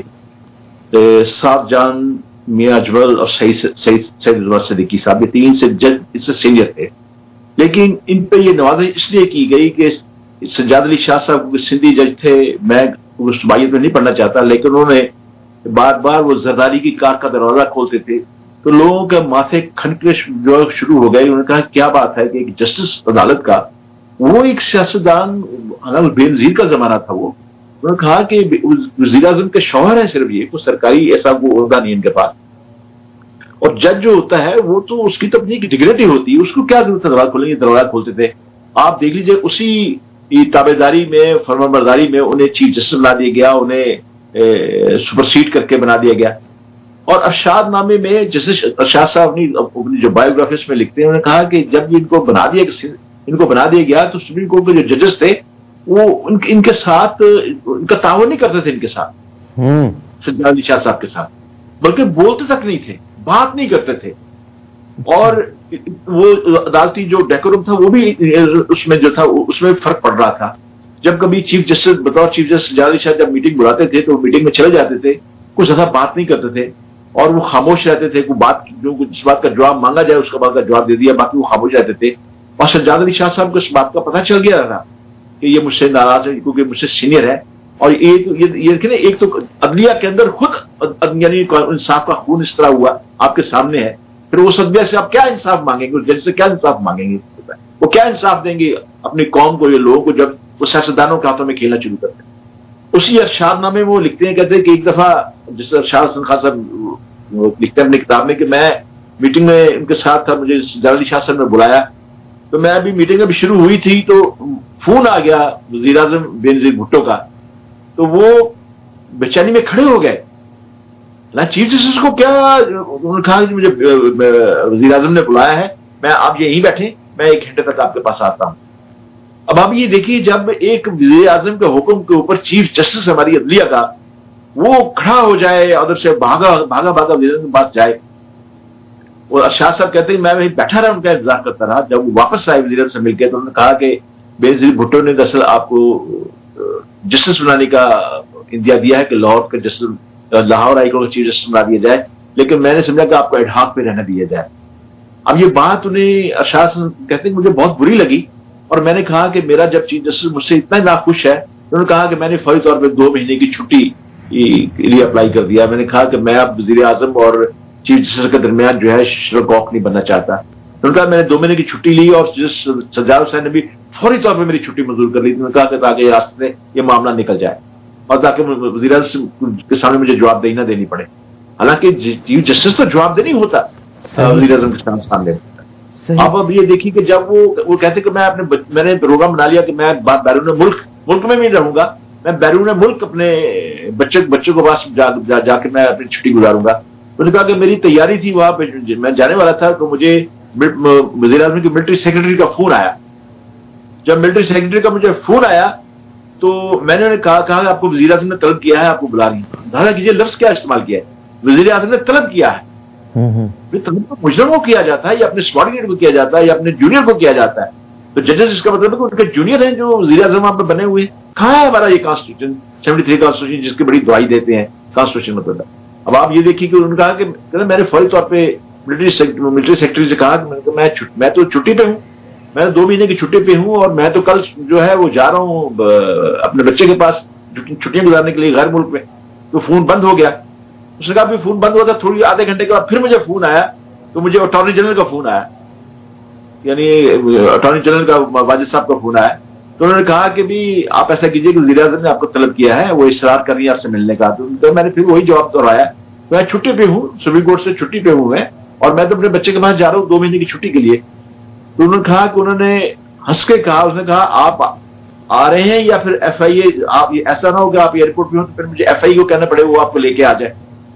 صاحب جان, میاں اجمل اور سعید عمر صدیقی صاحب, یہ 3 سے جج اس سے سینئر تھے. لیکن ان پہ یہ نوازش اس لیے کی گئی کہ سجاد علی شاہ صاحب سندھی جج تھے, میں اس صوبائیت میں نہیں پڑھنا چاہتا, لیکن انہوں نے بار بار وہ زرداری کی کار کا دروازہ کھولتے تھے تو لوگوں کے ماتھے کھنکنے جو شروع ہو گئے. انہوں نے کہا کیا بات ہے کہ ایک جسٹس عدالت کا, وہ ایک سیاستدان, بے نظیر کا زمانہ تھا وہ, انہوں نے کہا کہ وزیر اعظم کے شوہر ہے صرف, یہ کوئی سرکاری ایسا وہ عہدہ نہیں ان کے پاس, اور جج جو ہوتا ہے وہ تو اس کی تو اپنی ڈگنیٹی ہوتی ہے, اس کو کیا ضرورت ہے دروازہ کھولنے کی. دروازہ کھولتے تھے. آپ دیکھ لیجئے اسی تابعداری میں, فرمانبرداری میں انہیں چیف جسٹس بنا دیا گیا, انہیں سپرسیڈ کر کے بنا دیا گیا. اور ارشاد نامے میں جسٹس ارشاد صاحب اپنی جو بایوگرافیز میں لکھتے ہیں, انہوں نے کہا کہ جب ان کو بنا دیا گیا تو سپریم کورٹ کے جو ججز تھے وہ ان کے ساتھ ان کا تعاون نہیں کرتے تھے, ان کے ساتھ سجاد علی شاہ صاحب کے ساتھ, بلکہ بولتے تک نہیں تھے, بات نہیں کرتے تھے. اور وہ عدالتی جو ڈیکورم تھا وہ بھی اس میں جو تھا اس میں فرق پڑ رہا تھا. جب کبھی چیف جسٹس بطور چیف جسٹس سجاد علی شاہ جب میٹنگ بلاتے تھے تو میٹنگ میں چلے جاتے تھے, کچھ زیادہ بات نہیں کرتے تھے اور وہ خاموش رہتے تھے. کوئی بات جس بات کا جواب مانگا جائے اس کا بات کا جواب دے دیا, باقی وہ خاموش رہتے تھے. اور سجاد علی شاہ صاحب کو اس بات کا پتہ چل گیا تھا کہ یہ مجھ سے ناراض ہے کیونکہ مجھ سے سینئر ہے. اور یہ ایک تو عدلیہ کے اندر خود یعنی انصاف کا خون اس طرح ہوا آپ کے سامنے ہے. پھر وہ عدلیہ سے آپ کیا انصاف مانگیں گے, اس جج سے کیا انصاف مانگیں گے, وہ کیا انصاف دیں گے اپنی قوم کو, یہ لوگوں کو, جب وہ سیاستدانوں کے ہاتھوں میں کھیلنا شروع کرتے ہیں. اسی ارشاد نامے میں وہ لکھتے ہیں, کہتے ہیں کہ ایک دفعہ جس ارشاد حسن خان صاحب लिखते हैं अपनी किताब में कि मैं मीटिंग में उनके साथ था, मुझे जलाल शाह साहब ने बुलाया, तो मैं अभी मीटिंग अभी शुरू हुई थी तो फोन आ गया वजीर आजम बेनजीर भुट्टो का, तो वो बेचैनी में खड़े हो गए ना, चीफ जस्टिस को क्या, उन्होंने कहा कि मुझे वजीर आजम ने बुलाया है, मैं आप यहीं बैठे, मैं 1 घंटे तक आपके पास आता हूं। अब आप ये देखिए, जब एक वजीर आजम के हुक्म के ऊपर चीफ जस्टिस हमारी अदलिया का वो खड़ा हो जाए, उधर से भागा वजीर आजम के पास जाए, और शाह साहब कहते हैं मैं वहीं बैठा रहा, उनका इंतजार करता रहा। जब वो वापस आए वजीर आजम से मिलकर तो उन्होंने कहा कि बेनजीर भुट्टो ने दरअसल आपको जस्टिस बनाने का इंदिया दिया है कि लाहौर का जस्टिस, लाहौर हाई कोर्ट का चीफ जस्टिस बना दिया जाए, लेकिन मैंने समझा कि आपको एडहॉक पे रहने दिया जाए। अब ये बात उन्हें अरशाद कहते हैं मुझे बहुत बुरी लगी, और मैंने कहा कि मेरा जब चीफ जस्टिस मुझसे इतना नाखुश है, तो उन्होंने कहा कि मैंने फौरी तौर पर 2 महीने की छुट्टी के लिए अप्लाई कर दिया। मैंने कहा कि मैं अब वजीर आजम और चीफ जस्टिस के दरमियान जो है शर्लॉक होम्स नहीं बनना चाहता। उन्होंने कहा मैंने 2 महीने की छुट्टी ली, और सज्जाद हुसैन ने भी फौरी तौर पर मेरी छुट्टी मंजूर कर ली। उन्होंने कहा कि ताकि रास्ते से ये मामला निकल जाए और ताकि वजीर आजम के सामने मुझे जवाबदेही न देनी पड़े। हालांकि चीफ जस्टिस तो जवाबदेही नहीं होता वजीर आजम के सामने। अब ये देखिए कि जब वो कहते कि मैंने प्रोग्राम बना लिया कि मैं बैरून मुल्क में भी रहूंगा, मैं बैरून मुल्क अपने बच्चों के पास जाके मैं अपनी छुट्टी गुजारूंगा। उन्होंने कहा कि मेरी तैयारी थी, वहां पे मैं जाने वाला था, तो मुझे वजीर आजम की मिलिट्री सेक्रेटरी का फोन आया। जब मिलिट्री सेक्रेटरी का मुझे फोन आया तो मैंने उन्हें कहा आपको वजीर आजम ने तलब किया है, आपको बुला रही है। धारा कीजिए लफ्ज क्या इस्तेमाल किया है, वजीर आजम ने तलब किया है। तलब तो मुजरम को किया जाता है, या अपने सबॉर्डिनेट को किया जाता है, या अपने जूनियर को किया जाता है। तो जजेस इसका मतलब है कि उनके जूनियर हैं जो वजीर आजम वहां पर बने हुए हैं। कहाँ है हमारा ये कॉन्स्टिट्यूशन 73 कॉन्स्टिट्यूशन जिसकी बड़ी दुआई देते हैं कॉन्स्टिट्यूशन मतलब है। अब आप ये देखिए कि उन्होंने कहा कि मैंने फौरी तौर पे मिलिट्री सेक्रेटरी से कहा कि मैं तो छुट्टी पे हूँ, मैं 2 महीने की छुट्टी पे हूँ, और मैं तो कल जो है वो जा रहा हूँ अपने बच्चे के पास छुट्टियां गुजारने के लिए गैर मुल्क में। तो फोन बंद हो गया। उसने कहा भी फोन बंद हुआ था, थोड़ी आधे घंटे के बाद फिर मुझे फोन आया, तो मुझे अटॉर्नी जनरल का फोन आया, यानी अटॉर्नी जनरल का वाजिद साहब का फोन आया। तो उन्होंने कहा कि भी आप ऐसा कीजिए कि वज़ीर आज़म ने आपको तलब किया है, वो इसरार कर रही है आपसे मिलने का। तो मैंने फिर वही जवाब दोहराया, मैं छुट्टी पे हूँ, सुप्रीम कोर्ट से छुट्टी पे हूँ मैं, और मैं तो अपने बच्चे के पास जा रहा हूँ 2 महीने की छुट्टी के लिए। तो उन्होंने कहा कि उन्होंने हंस के कहा, उसने कहा आप आ रहे हैं या फिर FIA, आप ऐसा ना हो कि आप एयरपोर्ट पे हो तो फिर मुझे FIA को कहना पड़े वो आपको लेके आ जाए।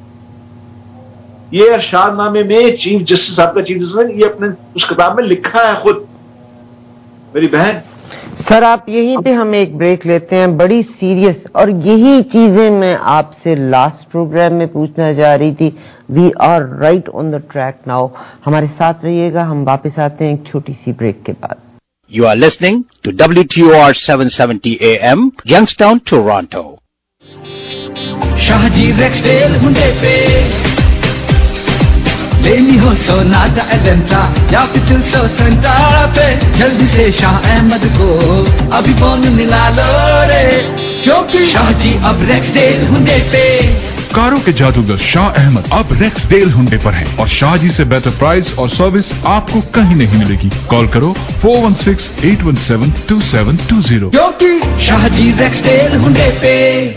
ये अरशादनामे में चीफ जस्टिस साहब का चीफ जस्टिस ने ये अपने उस किताब में लिखा है खुद, मेरी बहन। सर आप यहीं पे हम एक ब्रेक लेते हैं, बड़ी सीरियस, और यही चीजें मैं आपसे लास्ट प्रोग्राम में पूछना चाह रही थी। We are right on the track now. हमारे साथ रहिएगा, हम वापस आते हैं एक छोटी सी ब्रेक के बाद। You are listening to WTOR 770 AM, Youngstown, Toronto. Shahaji रेक्सडेल Hunde पे लेनी हो सोनाटा एजेंटा या फिर 270 पे, जल्दी से शाह अहमद को अभी फोन मिला लो रे, क्योंकि शाहजी अब रेक्सडेल हुंडे पे। कारों के जादूगर शाह अहमद अब रेक्सडेल हुंडे पर हैं और शाहजी से बेहतर प्राइस और सर्विस आपको कहीं नहीं मिलेगी। कॉल करो 416-817-2720, क्योंकि शाहजी रेक्सडेल हुंडे पे।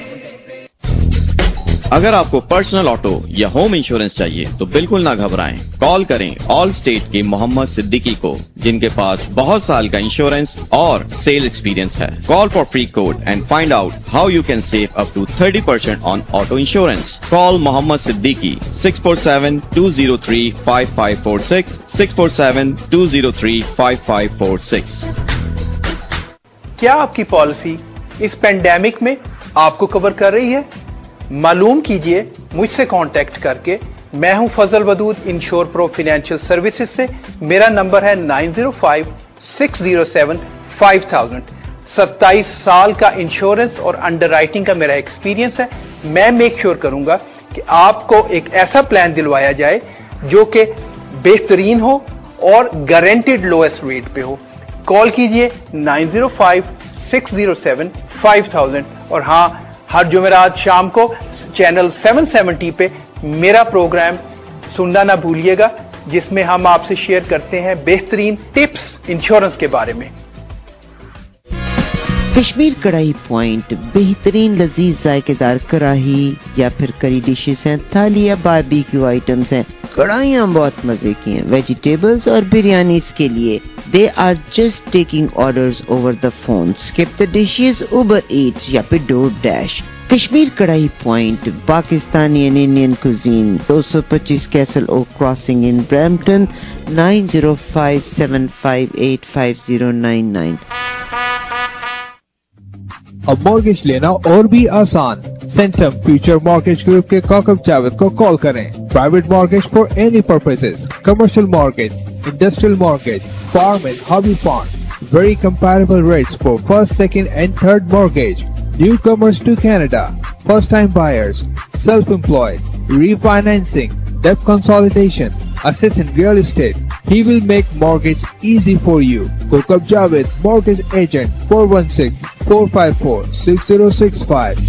अगर आपको पर्सनल ऑटो या होम इंश्योरेंस चाहिए तो बिल्कुल ना घबराएं। कॉल करें ऑल स्टेट के मोहम्मद सिद्दीकी को, जिनके पास बहुत साल का इंश्योरेंस और सेल एक्सपीरियंस है। Call for free code and find out how you can save up to 30% on auto insurance. Call Mohammad Siddiqui 647-203-5546, 647-203-5546। क्या आपकी पॉलिसी इस पेंडेमिक में आपको कवर कर रही है? मालूम कीजिए मुझसे कांटेक्ट करके। मैं हूं Fazal Wadood, insure pro financial services से। मेरा नंबर है 9056075000। 27 साल का इंश्योरेंस और अंडरराइटिंग का मेरा एक्सपीरियंस है। मैं मेक श्योर करूंगा कि आपको एक ऐसा प्लान दिलवाया जाए जो कि बेहतरीन हो और गारंटेड लोएस्ट रेट पे हो। कॉल कीजिए 9056075000। और हां, हर जुमेरात शाम को चैनल 770 पे मेरा प्रोग्राम सुनना ना भूलिएगा, जिसमें हम आपसे शेयर करते हैं बेहतरीन टिप्स इंश्योरेंस के बारे में। کشمیر کڑاہی پوائنٹ بہترین لذیذ ذائقے دار کڑاہی یا پھر کری ڈشز ہیں، تھالی یا باربیکیو آئٹمز ہیں، کڑھائیاں بہت مزے کی ہیں، ویجیٹیبلز اور بریانیز کے لیے they are just taking orders over the phone. Skip the dishes, Uber Eats یا پھر DoorDash. Kashmir karahi point Pakistani and Indian cuisine 225 Castle Oak Crossing in Brampton 9057585099. اب مارگیج لینا اور بھی آسان. سینٹم فیوچر مارگیج گروپ کے کوکب جاوید کو کال کریں. Private mortgage for any purposes, commercial mortgage, industrial mortgage, farm and hobby farm. Very comparable rates for first, second and third mortgage. Newcomers to Canada, first-time buyers, self-employed, refinancing, debt consolidation, assets in real estate. He will make mortgage easy for you. Kokab Javed, Mortgage Agent, 416-454-6065.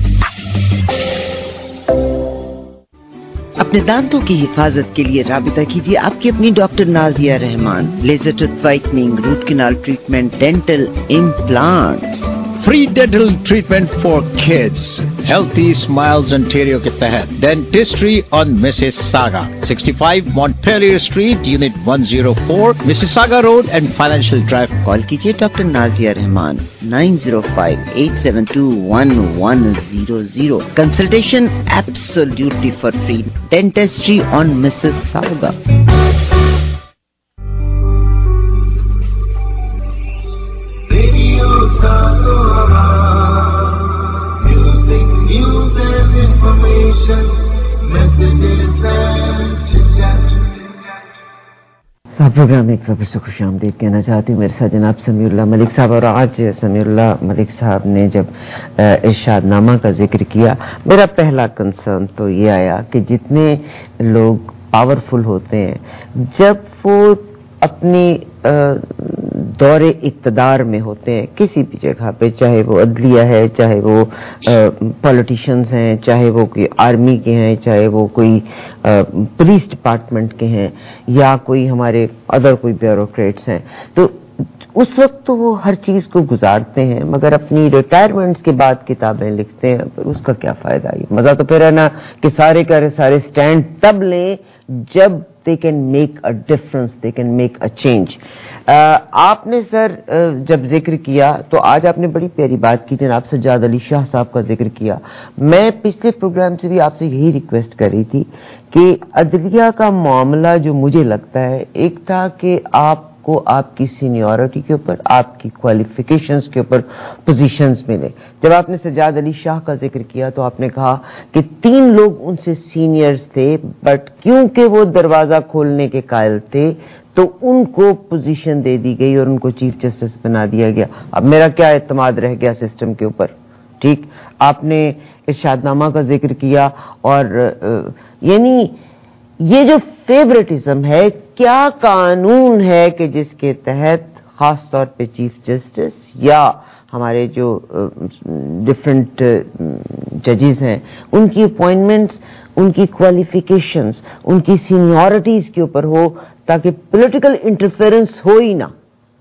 اپنے دانتوں کی حفاظت کے لیے رابطہ کیجیے آپ کی اپنی doctor Nazia Rehman. Laser tooth whitening, root canal treatment, dental implants. Free dental treatment for kids. Healthy Smiles Ontario کے تحت Dentistry on Mississauga, 65 Montpelier Street, Unit 104, Mississauga Road and Financial Drive. Call کیجیے doctor Nazia Rehman 905-872-1100. Consultation absolutely for free. Dentistry on Mississauga. Programme ایک بار سے خوش آمدید کہنا چاہتی ہوں. میرے ساتھ جناب سمیع اللہ ملک صاحب، اور آج سمیع اللہ ملک صاحب نے جب ارشاد نامہ کا ذکر کیا، میرا پہلا کنسرن تو یہ آیا کہ جتنے لوگ پاورفل ہوتے ہیں جب وہ اپنی دور اقتدار میں ہوتے ہیں کسی بھی جگہ پہ، چاہے وہ عدلیہ ہے، چاہے وہ پولیٹیشینز ہیں، چاہے وہ کوئی آرمی کے ہیں، چاہے وہ کوئی پولیس ڈپارٹمنٹ کے ہیں، یا کوئی ہمارے ادر کوئی بیوروکریٹس ہیں، تو اس وقت تو وہ ہر چیز کو گزارتے ہیں، مگر اپنی ریٹائرمنٹس کے بعد کتابیں لکھتے ہیں. پر اس کا کیا فائدہ؟ یہ مزہ تو پھر ہے نا کہ سارے کا سارے سٹینڈ تب لیں جب they can make a difference, they can make a change. آپ نے سر جب ذکر کیا تو آج آپ نے بڑی پیاری بات کی، جناب سجاد علی شاہ صاحب کا ذکر کیا. میں پچھلے پروگرام سے بھی آپ سے یہی ریکویسٹ کر رہی تھی کہ عدلیہ کا معاملہ جو مجھے لگتا ہے، ایک تھا کہ آپ کو آپ کی سینیورٹی کے اوپر، آپ کی کوالیفیکیشنز کے اوپر پوزیشنز ملے. جب آپ نے سجاد علی شاہ کا ذکر کیا تو آپ نے کہا کہ 3 لوگ ان سے سینئرز تھے، بٹ کیونکہ وہ دروازہ کھولنے کے قائل تھے تو ان کو پوزیشن دے دی گئی اور ان کو چیف جسٹس بنا دیا گیا. اب میرا کیا اعتماد رہ گیا سسٹم کے اوپر؟ ٹھیک، آپ نے ارشاد نامہ کا ذکر کیا، اور یعنی یہ جو فیورٹزم ہے، کیا قانون ہے کہ جس کے تحت خاص طور پہ چیف جسٹس یا ہمارے جو ڈفرینٹ ججز ہیں ان کی اپوائنٹمنٹس، ان کی کوالیفیکیشنز، ان کی سینیورٹیز کے اوپر ہو تاکہ پولیٹیکل انٹرفیئرنس ہو ہی نہ؟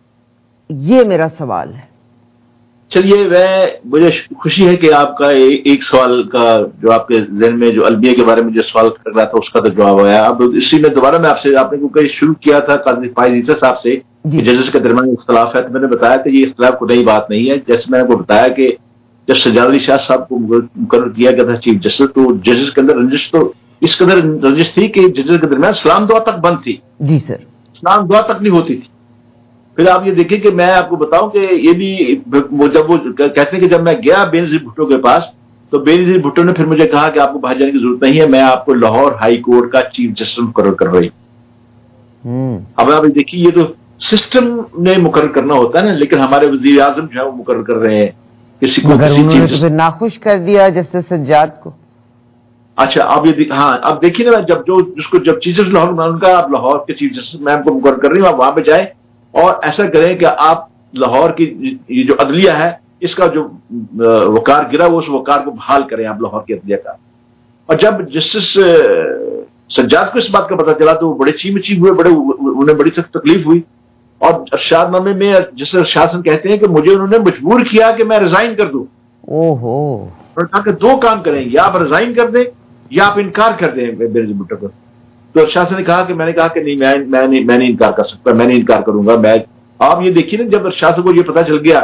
یہ میرا سوال ہے. چلیے، مجھے خوشی ہے کہ آپ کا ایک سوال کا جو آپ کے ذہن میں جو المیہ کے بارے میں جو سوال کر رہا تھا اس کا تو جواب آیا. اب اسی میں دوبارہ میں آپ سے، آپ نے کیونکہ شروع کیا تھا قاضی فائز عیسیٰ صاحب سے کہ ججز کے درمیان اختلاف ہے، تو میں نے بتایا کہ یہ اختلاف کوئی نئی بات نہیں ہے. جیسے میں نے کو بتایا کہ جب سجاد علی شاہ صاحب کو مقرر کیا گیا تھا چیف جسٹس، تو ججز کے اندر رنجش تو اس قدر رنجش تھی کہ ججز کے درمیان سلام دعا تک بند تھی. جی سر، سلام دعا تک نہیں ہوتی تھی. پھر آپ یہ دیکھیں کہ میں آپ کو بتاؤں کہ یہ بھی جب وہ کہتے ہیں کہ جب میں گیا بینظیر بھٹو کے پاس تو بینظیر بھٹو نے پھر مجھے کہا کہ آپ کو باہر جانے کی ضرورت نہیں ہے، میں آپ کو لاہور ہائی کورٹ کا چیف جسٹس مقرر کر رہی. اب آپ دیکھیے، یہ تو سسٹم نے مقرر کرنا ہوتا ہے نا، لیکن ہمارے وزیر اعظم جو ہے وہ مقرر کر رہے ہیں کسی کو. ناخوش کر دیا جسٹس سجاد کو. اچھا، اب یہ ہاں، اب دیکھیے نا، جب چیف جسٹس لاہور ان کا، آپ لاہور کے چیف جسٹس میں آپ کو مقرر کر رہی ہوں، آپ وہاں پہ جائیں اور ایسا کریں کہ آپ لاہور کی یہ جو عدلیہ ہے اس کا جو وقار گرا وہ اس وقار کو بحال کریں آپ لاہور کی عدلیہ کا. اور جب جسٹس سجاد کو اس بات کا پتہ چلا تو وہ بڑے چیم ہوئے، انہیں بڑی سخت تکلیف ہوئی، اور ارشاد نامے میں جسے ارشاد حسن کہتے ہیں کہ مجھے انہوں نے مجبور کیا کہ میں ریزائن کر دوں. انہوں نے کہا کہ 2 کام کریں، یا آپ ریزائن کر دیں یا آپ انکار کر دیں بینظیر بھٹو کو. تو ارشاد حسن نے کہا کہ میں نے کہا کہ نہیں، میں نہیں انکار کر سکتا، میں نہیں انکار کروں گا. آپ یہ دیکھیے نا، جب ارشاد کو یہ پتا چل گیا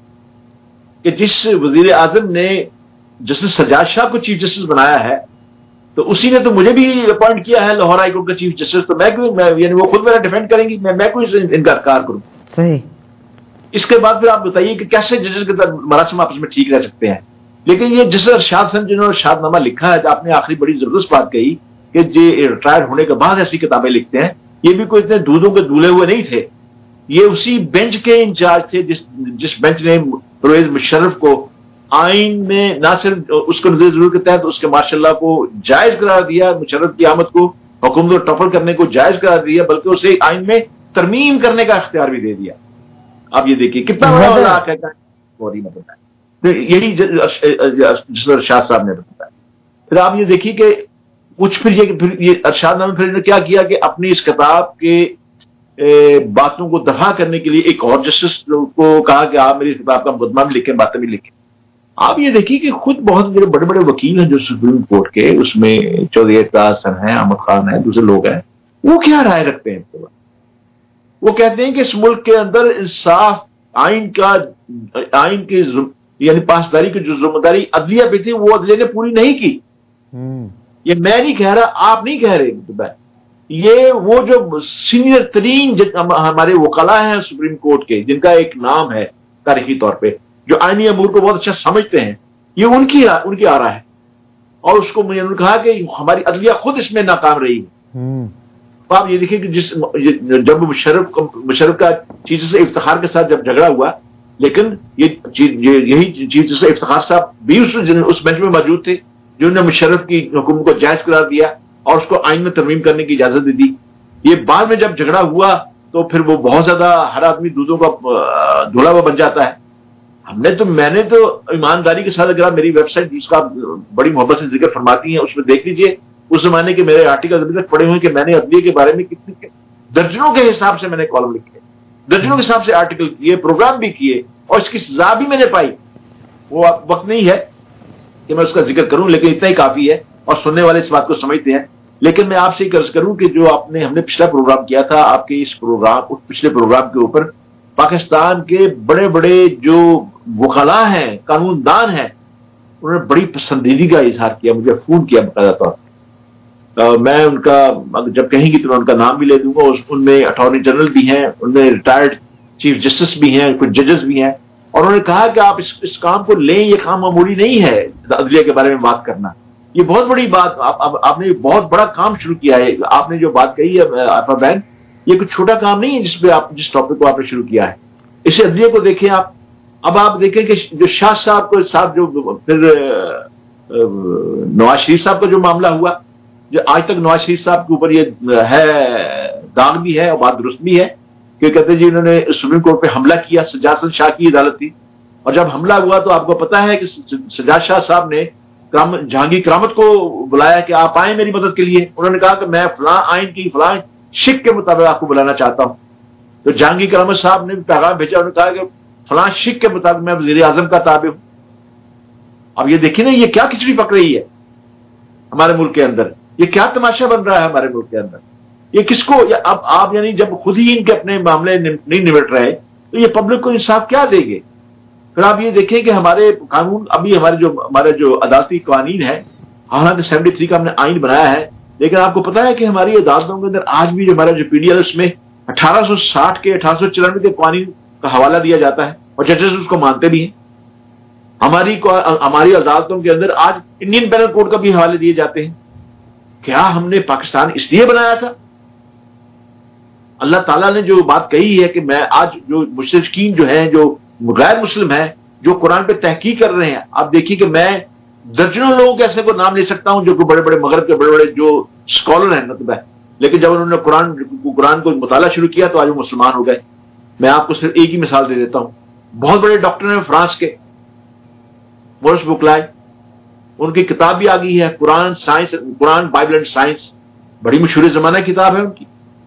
کہ جس وزیر اعظم نے جسٹس سجاد شاہ کو چیف جسٹس بنایا ہے تو اسی نے تو مجھے بھی اپوائنٹ کیا ہے لاہور ہائی کورٹ کا چیف جسٹس، تو میں یعنی وہ خود میرا ڈیفینڈ کریں گی، میں کوئی انکار کروں. صحیح. اس کے بعد پھر آپ بتائیے کہ کیسے ججز کے مراسم آپس میں ٹھیک رہ سکتے ہیں. لیکن یہ جس ارشاد حسن جنہوں نے ارشاد نامہ لکھا ہے، آپ نے آخری بڑی زبردست بات کہی کہ یہ ریٹائر ہونے کے بعد ایسی کتابیں لکھتے ہیں. یہ بھی کوئی اتنے دودھوں کے دولے ہوئے نہیں تھے، یہ اسی بینچ کے انچارج تھے جس بینچ نے پرویز مشرف کو آئین میں نہ صرف اس کو نظر ضرور کے تحت اس کے ماشاء اللہ کو جائز قرار دیا، مشرف کی آمد کو حکومت کو ٹفل کرنے کو جائز قرار دیا، بلکہ اسے آئین میں ترمیم کرنے کا اختیار بھی دے دیا. آپ یہ دیکھیے کتنا بڑا واقعہ ہے. فوری میں بتایا یہی جس ارشاد صاحب نے بتایا. پھر آپ یہ دیکھیے کہ کچھ پھر یہ ارشاد نامے پھر کیا کیا کہ اپنی اس کتاب کے باتوں کو دفاع کرنے کے لیے ایک اور جسٹس کو کہا کہ آپ میری کتاب کا مقدمہ بھی لکھیں، باتیں بھی لکھیں. آپ یہ دیکھیے کہ خود بہت بڑے بڑے وکیل ہیں جو سپریم کورٹ کے، اس میں چودھری اعتراض حسن ہیں، احمد خان ہیں، دوسرے لوگ ہیں، وہ کیا رائے رکھتے ہیں؟ وہ کہتے ہیں کہ اس ملک کے اندر انصاف آئین کی یعنی پاسداری کی جو ذمہ داری عدلیہ پہ تھی وہ عدلیہ نے پوری نہیں کی. یہ میں نہیں کہہ رہا، آپ نہیں کہہ رہے، یہ وہ جو سینئر ترین ہمارے وکلاء ہیں سپریم کورٹ کے، جن کا ایک نام ہے تاریخی طور پہ، جو آئینی امور کو بہت اچھا سمجھتے ہیں، یہ ان کی آرا ہے. اور اس کو میں نے کہا کہ ہماری عدلیہ خود اس میں ناکام رہی ہے. آپ یہ دیکھیں کہ جب مشرف کا چیف جسٹس افتخار کے ساتھ جب جھگڑا ہوا، لیکن یہی چیف جسٹس افتخار صاحب بھی اس بینچ میں موجود تھے جنہوں نے مشرف کی حکومت کو جائز قرار دیا اور اس کو آئین میں ترمیم کرنے کی اجازت دے دی. یہ بعد میں جب جھگڑا ہوا تو پھر وہ بہت زیادہ ہر آدمی دودھوں کا دھولا ہوا بن جاتا ہے. میں نے تو ایمانداری کے ساتھ، اگر آپ میری ویب سائٹ جس کا بڑی محبت سے ذکر فرماتی ہیں اس میں دیکھ لیجئے، اس زمانے کے میرے آرٹیکل ابھی تک پڑے ہوئے کہ میں نے عدلیہ کے بارے میں کتنے درجنوں کے حساب سے میں نے کالم لکھے، درجنوں کے حساب سے آرٹیکل کیے، پروگرام بھی کیے، اور اس کی سزا بھی میں نے پائی. وہ وقت نہیں ہے کہ میں اس کا ذکر کروں، لیکن اتنا ہی کافی ہے اور سننے والے اس بات کو سمجھتے ہیں. لیکن میں آپ سے یہ عرض کروں کہ جو ہم نے پچھلا پروگرام کیا تھا، آپ کے اس پچھلے پروگرام کے اوپر پاکستان کے بڑے بڑے جو وکلاء ہیں، قانون دان ہیں، انہوں نے بڑی پسندیدگی کا اظہار کیا، مجھے فون کیا باقاعدہ طور پر. میں ان کا جب کہیں گی تو میں ان کا نام بھی لے دوں گا. ان میں اٹارنی جنرل بھی ہیں، ان میں ریٹائرڈ چیف جسٹس بھی ہیں، کچھ ججز بھی ہیں، اور انہوں نے کہا کہ آپ اس کام کو لیں، یہ کام معمولی نہیں ہے عدلیہ کے بارے میں بات کرنا، یہ بہت بڑی بات، آپ نے بہت بڑا کام شروع کیا ہے. آپ نے جو بات کہی ہے آفا بہن، یہ کوئی چھوٹا کام نہیں ہے جس ٹاپک کو آپ نے شروع کیا ہے. اسے عدلیہ کو دیکھیں آپ. اب آپ دیکھیں کہ جو شاہ صاحب کو ساتھ جو پھر نواز شریف صاحب کا جو معاملہ ہوا، جو آج تک نواز شریف صاحب کے اوپر یہ ہے داغ بھی ہے اور بات درست بھی ہے کہ کہتے ہیں جی انہوں نے سپریم کورٹ پہ حملہ کیا. سجاد حسن شاہ کی عدالت تھی، اور جب حملہ ہوا تو آپ کو پتا ہے کہ سجاد شاہ صاحب نے جہانگیر کرامت کو بلایا کہ آپ آئیں میری مدد کے لیے. انہوں نے کہا کہ میں فلاں آئین کی فلاں شک کے مطابق آپ کو بلانا چاہتا ہوں. تو جہانگیر کرامت صاحب نے پیغام بھیجا، انہوں نے کہا کہ فلاں شک کے مطابق میں وزیر اعظم کا تابع ہوں. اب یہ دیکھیں نا، یہ کیا کھچڑی پک رہی ہے ہمارے ملک کے اندر، یہ کیا تماشا بن رہا ہے ہمارے ملک کے اندر. یہ کس کو اب آپ یعنی جب خود ہی ان کے اپنے معاملے نہیں نمٹ رہے تو یہ پبلک کو انصاف کیا دیں گے؟ پھر آپ یہ دیکھیں کہ ہمارے قانون ابھی ہمارے جو عدالتی قوانین ہے، حالانکہ 73 کا ہم نے آئین بنایا ہے، لیکن آپ کو پتا ہے کہ ہماری عدالتوں کے اندر آج بھی جو ہمارا جو پی ڈی ایل اس میں 1860 کے 1894 کے قوانین کا حوالہ دیا جاتا ہے اور ججز اس کو مانتے بھی ہیں. ہماری عدالتوں کے اندر آج انڈین پینل کوڈ کا بھی حوالے دیے جاتے ہیں. کیا ہم نے پاکستان اس لیے بنایا تھا؟ اللہ تعالیٰ نے جو بات کہی ہے کہ میں آج جو مشرکین جو ہیں، جو غیر مسلم ہیں، جو قرآن پہ تحقیق کر رہے ہیں، آپ دیکھیے کہ میں درجنوں لوگوں کے ایسے کو نام لے سکتا ہوں جو بڑے بڑے مغرب کے بڑے بڑے جو اسکالر ہیں مطلب ہے، لیکن جب انہوں نے قرآن کو مطالعہ شروع کیا تو آج وہ مسلمان ہو گئے. میں آپ کو صرف ایک ہی مثال دے دیتا ہوں. بہت بڑے ڈاکٹر ہیں فرانس کے، مورس بکلائے، ان کی کتاب بھی آ گئی ہے، قرآن بائبل اینڈ سائنس، بڑی مشہور زمانہ کتاب ہے ان کی.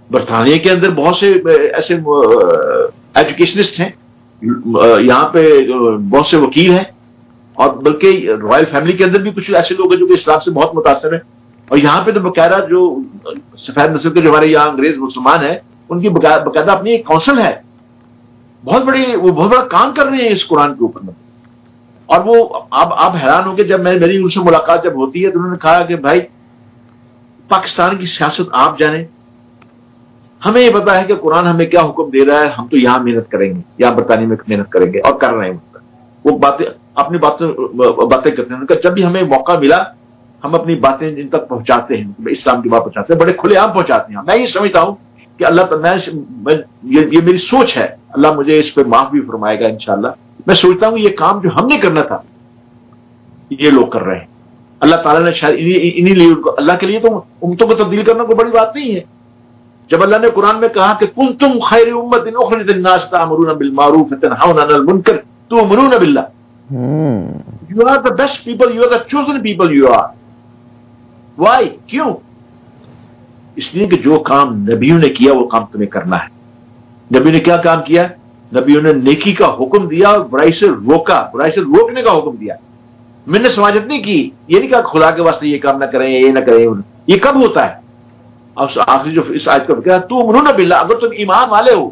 برطانیہ کے اندر بہت سے ایسے ایجوکیشنسٹ ہیں، یہاں پہ بہت سے وکیل ہیں، اور بلکہ رائل فیملی کے اندر بھی کچھ ایسے لوگ ہیں جو کہ اسلام سے بہت متاثر ہیں. اور یہاں پہ تو باقاعدہ جو سفید نسل کے جو ہمارے یہاں انگریز مسلمان ہیں ان کی باقاعدہ اپنی ایک کونسل ہے، وہ بہت بڑا کام کر رہے ہیں اس قرآن کے اوپر میں. اور وہ آپ حیران ہوں گے جب میری ان سے ملاقات جب ہوتی ہے تو انہوں نے کہا کہ بھائی پاکستان کی سیاست آپ جانیں، ہمیں یہ پتا ہے کہ قرآن ہمیں کیا حکم دے رہا ہے، ہم تو یہاں محنت کریں گے، یہاں برطانیہ میں محنت کریں گے، اور کر رہے ہیں. وہ اپنی باتیں کرتے ہیں. ان کا جب بھی ہمیں موقع ملا ہم اپنی باتیں ان تک پہنچاتے ہیں، اسلام کی بات پہنچاتے ہیں، بڑے کھلے عام پہنچاتے ہیں. میں یہ سمجھتا ہوں کہ اللہ یہ میری سوچ ہے، اللہ مجھے اس پہ معاف بھی فرمائے گا انشاءاللہ. میں سوچتا ہوں یہ کام جو ہم نے کرنا تھا یہ لوگ کر رہے ہیں. اللہ تعالیٰ نے شاید انہی لیے اللہ کے لیے تو امتوں کو تبدیل کرنا کوئی بڑی بات نہیں ہے. جب اللہ نے قرآن میں کہا کہ کنتم خیر امۃ اخرجت للناس تأمرون بالمعروف وتنہون عن المنکر تؤمنون باللہ. You are the best people, you are the chosen people you are. Why? کیوں؟ اس لیے کہ جو کام نبیوں نے کیا وہ کام تمہیں کرنا ہے. نبیوں نے کیا کام کیا؟ نبیوں نے نیکی کا حکم دیا اور برائی سے روکا، برائی سے روکنے کا حکم دیا. میں نے سماجت نہیں کی، یہ نہیں کہا خدا کے واسطے یہ کام نہ کریں، یہ نہ کریں. یہ کب ہوتا ہے؟ اب آخری جو اس آیت کا کہا تؤمنون باللہ، اگر تم ایمان والے ہو.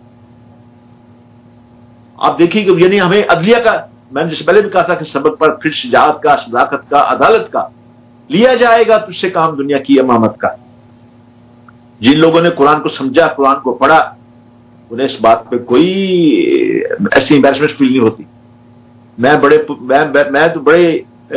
آپ دیکھیے کہ یعنی ہمیں عدلیہ کا، میں نے جس پہلے بھی کہا تھا کہ سبق پر پھر شجاعت کا، صداقت کا، عدالت کا لیا جائے گا تجھ سے کام دنیا کی امامت کا. جن لوگوں نے قرآن کو سمجھا، قرآن کو پڑھا، انہیں اس بات پہ کوئی ایسی امبیرسمنٹ فیل نہیں ہوتی. میں تو بڑے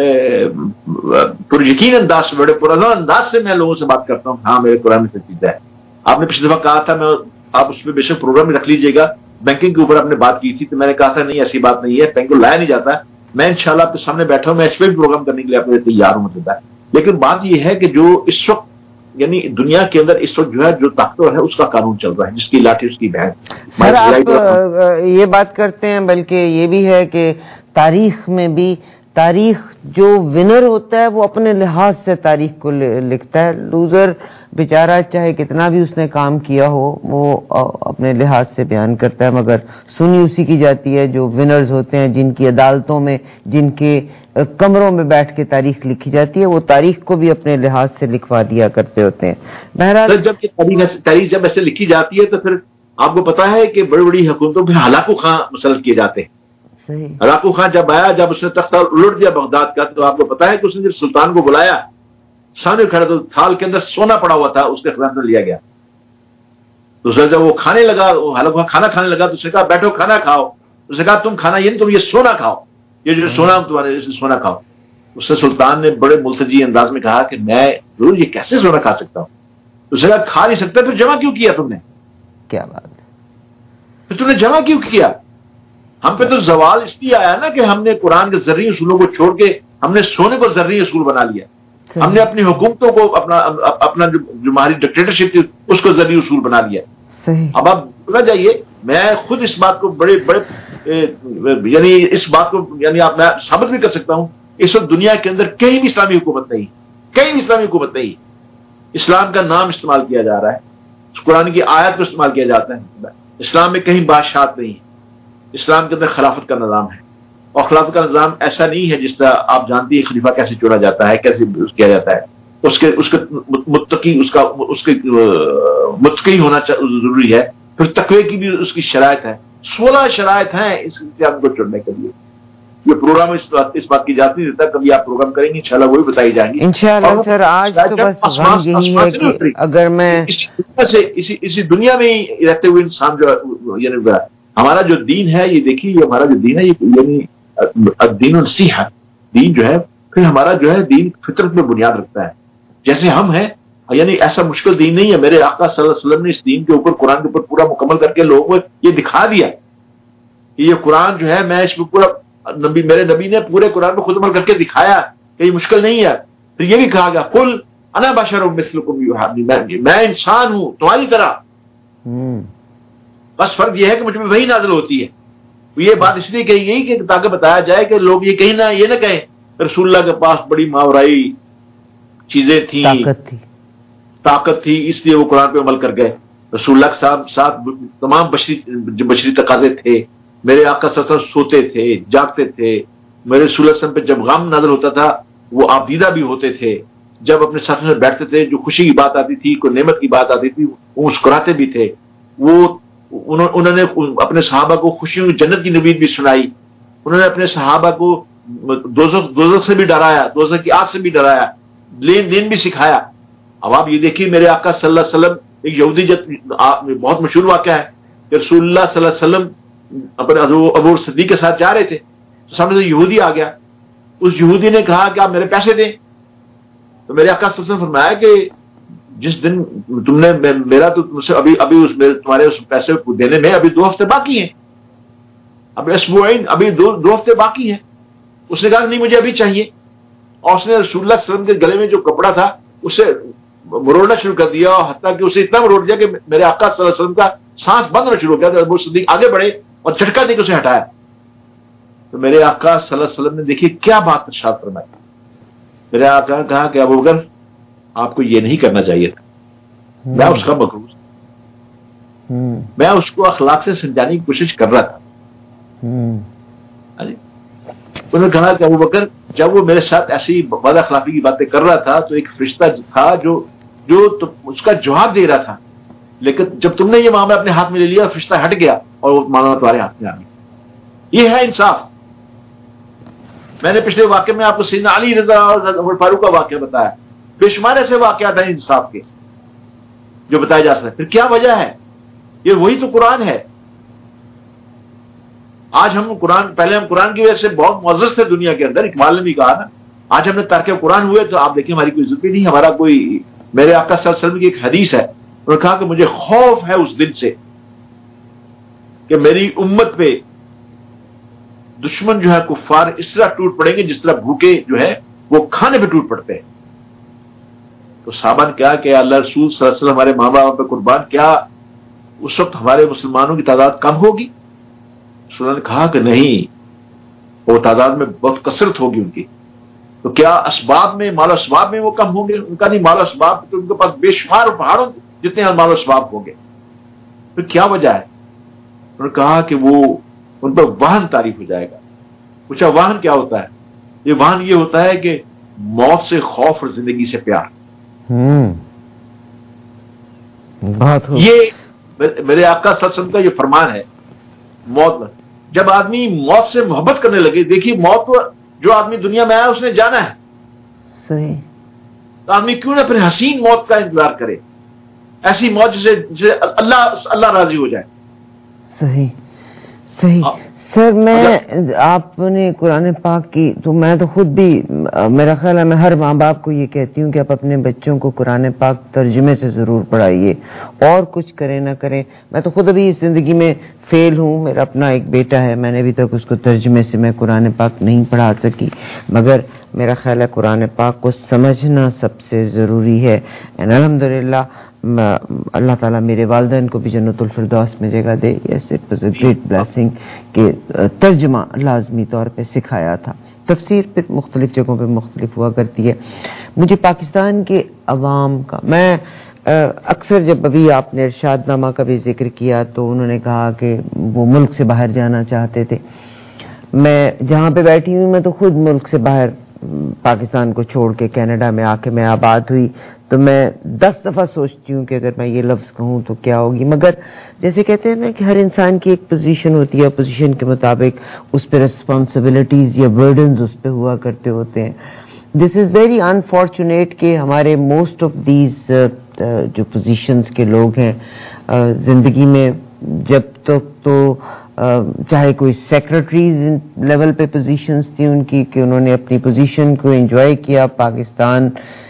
پر یقین انداز سے، بڑے پرعزم انداز سے میں لوگوں سے بات کرتا ہوں. ہاں میرے قرآن میں سچیدہ ہے. آپ نے پچھلی دفعہ کہا تھا آپ اس پہ بے شک پروگرام رکھ لیجیے گا، بینکنگ کے اوپر آپ نے بات کی تھی، تو میں نے کہا تھا نہیں ایسی بات نہیں ہے، بینک کو لایا نہیں جاتا. میں انشاءاللہ آپ کے سامنے بیٹھا ہوں، میں اس پہ بھی پروگرام کرنے کے لیے آپ تیار ہوں. لیکن بات یہ ہے کہ جو اس وقت یعنی دنیا کے اندر اس وقت جو ہے جو طاقتور ہے اس کا قانون چل رہا ہے، جس کی لاٹھی اس کی بہن. سر آپ یہ بات کرتے ہیں، بلکہ یہ بھی ہے کہ تاریخ میں بھی تاریخ جو ونر ہوتا ہے وہ اپنے لحاظ سے تاریخ کو لکھتا ہے. لوزر بیچارہ چاہے کتنا بھی اس نے کام کیا ہو وہ اپنے لحاظ سے بیان کرتا ہے، مگر سنی اسی کی جاتی ہے جو ونرز ہوتے ہیں، جن کی عدالتوں میں، جن کے کمروں میں بیٹھ کے تاریخ لکھی جاتی ہے، وہ تاریخ کو بھی اپنے لحاظ سے لکھوا دیا کرتے ہوتے ہیں. بہرحال تاریخ جب ایسے لکھی جاتی ہے تو پھر آپ کو پتا ہے کہ بڑی بڑی حکومتوں پہ ہلاکو خاں مسلط کیے جاتے ہیں. ہلاکو خان جب آیا، جب اس نے تختہ الٹ دیا بغداد کا، تو آپ کو پتا ہے کہ اس نے جب سلطان کو بلایا سامنے کھڑا تو تھال کے اندر سونا پڑا ہوا تھا، اس کے خزانہ لیا گیا. تو جب وہ کھانے لگا، ہلاکو خان کھانا کھانے لگا تو اس نے کہا بیٹھو کھانا کھاؤ. اس نے کہا تم کھانا یہ نہیں، تم یہ سونا کھاؤ، یہ جو سونا تمہارے سونا کھاؤ. اس سے سلطان نے بڑے ملتجی انداز میں کہا کہ میں ضرور یہ کیسے سونا کھا سکتا ہوں. اس نے کہا کھا نہیں سکتا، پھر جمع کیوں کیا تم نے؟ کیا بات ہے، پھر تم نے جمع کیوں کیا؟ ہم پہ تو زوال اس لیے آیا نا کہ ہم نے قرآن کے ذرعی اصولوں کو چھوڑ کے ہم نے سونے کو ذرعی اصول بنا لیا. ہم نے اپنی حکومتوں کو اپنا جو ہماری ڈکٹیٹرشپ تھی اس کو ذرعی اصول بنا لیا. اب آپ نہ جائیے، میں خود اس بات کو بڑے یعنی اس بات کو یعنی آپ میں ثابت بھی کر سکتا ہوں. اس وقت دنیا کے اندر کہیں بھی اسلامی حکومت نہیں، کہیں بھی اسلامی حکومت نہیں. اسلام کا نام استعمال کیا جا رہا ہے، قرآن کی آیت کو استعمال کیا جاتا ہے. اسلام میں کہیں بادشاہت نہیں ہے. اسلام کے اندر خلافت کا نظام ہے، اور خلافت کا نظام ایسا نہیں ہے جس طرح آپ جانتی ہیں خلیفہ کیسے چنا جاتا ہے، کیسے کیا جاتا ہے. اس کے متقی ہونا ضروری ہے. پھر تقوی کی بھی اس کی شرائط ہے. 16 شرائط ہیں اس اسلام کو چننے کے لیے. یہ پروگرام اس بات کی اجازت نہیں دیتا. کبھی آپ پروگرام کریں گے انشاءاللہ وہ بھی بتائی جائیں گی انشاءاللہ. سر آج تو بس یہی ہے کہ اگر میں اسی دنیا میں ہی رہتے ہوئے انسان جو یعنی ہمارا جو دین ہے، یہ دیکھیے یہ ہمارا جو دین ہے یہ یعنی دین النصیحہ، دین جو ہے پھر ہمارا جو ہے دین فطرت میں بنیاد رکھتا ہے. جیسے ہم ہیں یعنی ایسا مشکل دین نہیں ہے. میرے آقا صلی اللہ علیہ وسلم نے اس دین کے اوپر قرآن کے اوپر پورا مکمل کر کے لوگوں کو یہ دکھا دیا کہ یہ قرآن جو ہے میں اس میں پورا میرے نبی نے پورے قرآن کو خود عمل کر کے دکھایا کہ یہ مشکل نہیں ہے. پھر یہ بھی کہا گیا قل انا بشر مثلکم یوحی، میں انسان ہوں تمہاری طرح، بس فرق یہ ہے کہ مجھ میں وہی نازل ہوتی ہے. یہ بات اس لیے کہی گئی کہ تاکہ بتایا جائے کہ لوگ یہ کہیں یہ نہ کہیں رسول اللہ کے پاس بڑی ماورائی چیزیں تھیں، طاقت تھی، اس لیے وہ قرآن پہ عمل کر گئے. رسول اللہ صاحب ساتھ تمام بشری تقاضے تھے. میرے آقا صلی اللہ علیہ وسلم سوتے تھے, جاگتے تھے. میرے رسول اللہ صلی اللہ علیہ وسلم پہ جب غم نازل ہوتا تھا وہ آبیدہ بھی ہوتے تھے. جب اپنے ساتھ میں بیٹھتے تھے, جو خوشی کی بات آتی تھی, کوئی نعمت کی بات آتی تھی, وہ مسکراتے بھی تھے. انہوں نے اپنے صحابہ کو خوشیوں کی جنت کی نوید بھی سنائی. انہوں نے اپنے صحابہ کو دوزخ سے بھی ڈرایا, دوزخ کی آگ سے بھی ڈرایا, لین دین بھی سکھایا. اب آپ یہ دیکھیے, میرے آقا صلی اللہ علیہ وسلم, ایک یہودی بہت مشہور واقعہ ہے کہ رسول اللہ صلی اللہ علیہ وسلم اپنے ابو صدیق کے ساتھ جا رہے تھے, تو سامنے سے یہودی آ گیا. اس یہودی نے کہا کہ آپ میرے پیسے دیں. تو میرے آقا صلی اللہ علیہ وسلم فرمایا کہ جس دن تم نے میرا تو تم سے ابھی تمہارے اس پیسے کو دینے میں ابھی 2 ہفتے باقی ہیں, ابھی اسبوعین, ابھی 2 ہفتے باقی ہیں. اس نے کہا نہیں مجھے ابھی چاہیے, اور اس نے رسول اللہ صلی اللہ علیہ وسلم کے گلے میں جو کپڑا تھا اسے مروڑنا شروع کر دیا, اور حتیٰ کہ اسے اتنا مروڑ دیا کہ میرے آقا صلی اللہ علیہ وسلم کا سانس بند ہونا شروع ہو گیا. تو ابو صدیق آگے بڑھے اور جھٹکا دے کے اسے ہٹایا. تو میرے آقا صلی اللہ علیہ وسلم نے دیکھیے کیا بات ارشاد فرمائی. میرے آقا نے کہا کہ ابو بکر آپ کو یہ نہیں کرنا چاہیے تھا, میں اس کا مقروض, میں اس کو اخلاق سے سمجھانے کی کوشش کر رہا تھا. انہوں نے کہا کہ ابو بکر جب وہ میرے ساتھ ایسی بد اخلاقی کی باتیں کر رہا تھا تو ایک فرشتہ تھا جو اس کا جواب دے رہا تھا, لیکن جب تم نے یہ معاملہ اپنے ہاتھ میں لے لیا, فرشتہ ہٹ گیا اور وہ معاملہ تمہارے ہاتھ میں آ گیا. یہ ہے انصاف. میں نے پچھلے واقعے میں آپ کو سیدنا علی رضا اور عمر فاروق کا واقعہ بتایا. بے شمار ایسے واقعات ہیں انصاف کے جو بتائے جا سکتے. پھر کیا وجہ ہے؟ یہ وہی تو قرآن ہے. آج ہم پہلے ہم قرآن کی وجہ سے بہت معزز تھے دنیا کے اندر. اقبال نے بھی کہا نا, آج ہم نے ترک قرآن ہوئے تو آپ دیکھیں ہماری کوئی عزت بھی نہیں, ہمارا کوئی. میرے آقا صلی اللہ علیہ وسلم کی ایک حدیث ہے, انہوں نے کہا کہ مجھے خوف ہے اس دن سے کہ میری امت پہ دشمن جو ہے کفار اس طرح ٹوٹ پڑیں گے جس طرح بھوکے جو ہے وہ کھانے پہ ٹوٹ پڑتے ہیں. تو صحابہ نے کہا کہ اللہ رسول صلی اللہ علیہ وسلم ہمارے ماں باپ پہ قربان, کیا اس وقت ہمارے مسلمانوں کی تعداد کم ہوگی؟ رسول اللہ نے کہا کہ نہیں, وہ تعداد میں بہت کثرت ہوگی ان کی. تو کیا اسباب میں, مال و اسباب میں وہ کم ہوں گے؟ ان کا نہیں, مال و اسباب تو ان کے پاس بے شمار پہاڑوں جتنے مال و اسباب ہوں گے. پھر کیا وجہ ہے؟ انہوں نے کہا کہ وہ ان پر واہن تعریف ہو جائے گا. پوچھا واہن کیا ہوتا ہے؟ یہ واہن یہ ہوتا ہے کہ موت سے خوف اور زندگی سے پیار. یہ میرے آقا صلی اللہ علیہ وسلم کا یہ فرمان ہے. موت جب آدمی موت سے محبت کرنے لگے, دیکھیے موت جو آدمی دنیا میں آیا اس نے جانا ہے, صحیح, تو آدمی کیوں نہ پھر حسین موت کا انتظار کرے, ایسی موت جسے اللہ راضی ہو جائے. صحیح صحیح. سر میں آپ نے قرآن پاک کی, تو میں تو خود بھی, میرا خیال ہے میں ہر ماں باپ کو یہ کہتی ہوں کہ آپ اپنے بچوں کو قرآن پاک ترجمے سے ضرور پڑھائیے, اور کچھ کریں نہ کریں. میں تو خود ابھی اس زندگی میں فیل ہوں, میرا اپنا ایک بیٹا ہے, میں نے ابھی تک اس کو ترجمے سے میں قرآن پاک نہیں پڑھا سکی, مگر میرا خیال ہے قرآن پاک کو سمجھنا سب سے ضروری ہے. الحمدللہ اللہ تعالیٰ میرے والدین کو بھی جنت الفردوس میں جگہ دے. Yes it was a great blessing کہ ترجمہ لازمی طور پہ سکھایا تھا. تفسیر پھر مختلف جگہوں پہ مختلف ہوا کرتی ہے. مجھے پاکستان کے عوام کا, میں اکثر جب ابھی آپ نے ارشاد نامہ کا بھی ذکر کیا تو انہوں نے کہا کہ وہ ملک سے باہر جانا چاہتے تھے. میں جہاں پہ بیٹھی ہوں میں تو خود ملک سے باہر پاکستان کو چھوڑ کے کینیڈا میں آ کے میں آباد ہوئی, تو میں 10 دفعہ سوچتی ہوں کہ اگر میں یہ لفظ کہوں تو کیا ہوگی. مگر جیسے کہتے ہیں نا کہ ہر انسان کی ایک پوزیشن ہوتی ہے, پوزیشن کے مطابق اس پہ ریسپانسبلٹیز یا برڈنز اس پہ ہوا کرتے ہوتے ہیں. دس از ویری انفارچونیٹ کہ ہمارے موسٹ آف دیز جو پوزیشنز کے لوگ ہیں زندگی میں, جب تک تو چاہے کوئی سیکرٹریز لیول پہ پوزیشنز تھی ان کی کہ انہوں نے اپنی پوزیشن کو انجوائے کیا پاکستان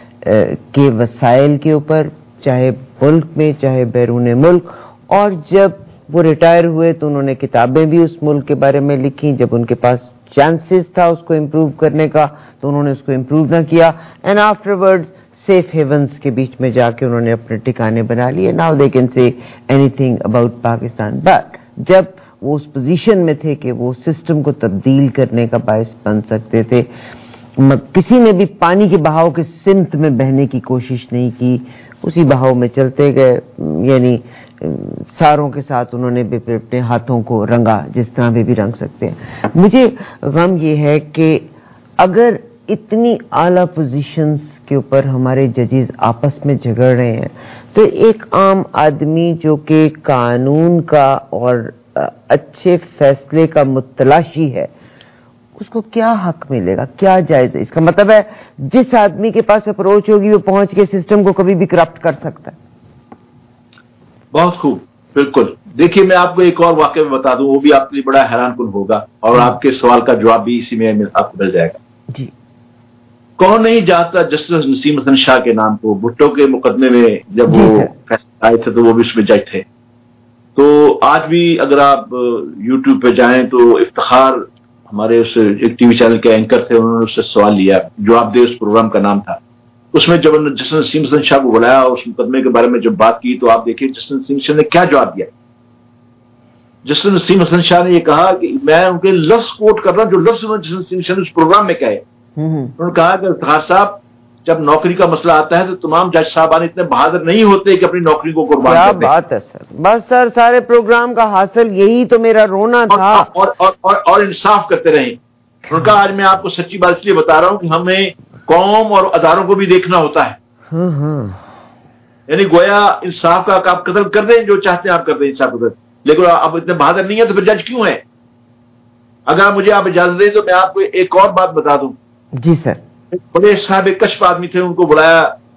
کے وسائل کے اوپر, چاہے ملک میں چاہے بیرون ملک, اور جب وہ ریٹائر ہوئے تو انہوں نے کتابیں بھی اس ملک کے بارے میں لکھی. جب ان کے پاس چانسز تھا اس کو امپروو کرنے کا تو انہوں نے اس کو امپروو نہ کیا, and afterwards safe havens کے بیچ میں جا کے انہوں نے اپنے ٹھکانے بنا لیے. Now they can say anything about Pakistan. But جب وہ اس پوزیشن میں تھے کہ وہ سسٹم کو تبدیل کرنے کا باعث بن سکتے تھے, کسی نے بھی پانی کے بہاؤ کے سمت میں بہنے کی کوشش نہیں کی, اسی بہاؤ میں چلتے گئے. یعنی ساروں کے ساتھ انہوں نے بھی اپنے ہاتھوں کو رنگا جس طرح بھی رنگ سکتے ہیں. مجھے غم یہ ہے کہ اگر اتنی اعلیٰ پوزیشنز کے اوپر ہمارے ججز آپس میں جھگڑ رہے ہیں تو ایک عام آدمی جو کہ قانون کا اور اچھے فیصلے کا متلاشی ہے اس کو کیا حق ملے گا, کیا جائز ہے؟ اس کا مطلب ہے جس آدمی کے پاس اپروچ ہوگی وہ پہنچ کے سسٹم کو کبھی بھی کرپٹ کر سکتا ہے. بہت خوب, بالکل. دیکھیے میں آپ کو ایک اور واقعہ بتا دوں, وہ بھی آپ کے لیے بڑا حیران کن ہوگا اور آپ کے سوال کا جواب بھی اسی میں آپ کو مل جائے گا. جی. کون نہیں جانتا جسٹس نسیم حسن شاہ کے نام کو؟ بھٹو کے مقدمے میں جب وہ فیصلہ آئے تھے تو وہ بھی اس میں جج تھے. تو آج بھی اگر آپ یوٹیوب پہ جائیں تو افتخار ہمارے اس ایک ٹی وی چینل کے اینکر تھے, انہوں نے اس سے سوال لیا, جواب دے اس پروگرام کا نام تھا. اس میں جب جسٹس نسیم حسن شاہ کو بلایا اور اس مقدمے کے بارے میں جب بات کی تو آپ دیکھیے جسٹس نسیم شاہ نے کیا جواب دیا. جسٹس نسیم حسن شاہ نے یہ کہا کہ میں ان کے لفظ کوٹ کر رہا ہوں جو لفظ انہوں نے جسٹس نسیم شاہ نے اس پروگرام میں کہے. انہوں نے کہا کہ افتخار صاحب جب نوکری کا مسئلہ آتا ہے تو تمام جج صاحبان اتنے بہادر نہیں ہوتے کہ اپنی نوکری کو قربان کر دیں. کیا بات ہے سر, بس سر سارے پروگرام کا حاصل یہی تو میرا رونا تھا. اور انصاف کرتے رہیں. انہوں نے کہا آج میں آپ کو سچی بات اس لیے بتا رہا ہوں کہ ہمیں قوم اور اداروں کو بھی دیکھنا ہوتا ہے. یعنی گویا انصاف کا آپ قتل کر دیں, جو چاہتے ہیں آپ کر دیں انصاف قتل, لیکن آپ اتنے بہادر نہیں ہیں تو پھر جج کیوں ہیں؟ اگر مجھے آپ اجازت دیں تو میں آپ کو ایک اور بات بتا دوں. جی سر. بڑے صاحب کشف آدمی تھے, ان کو بلایا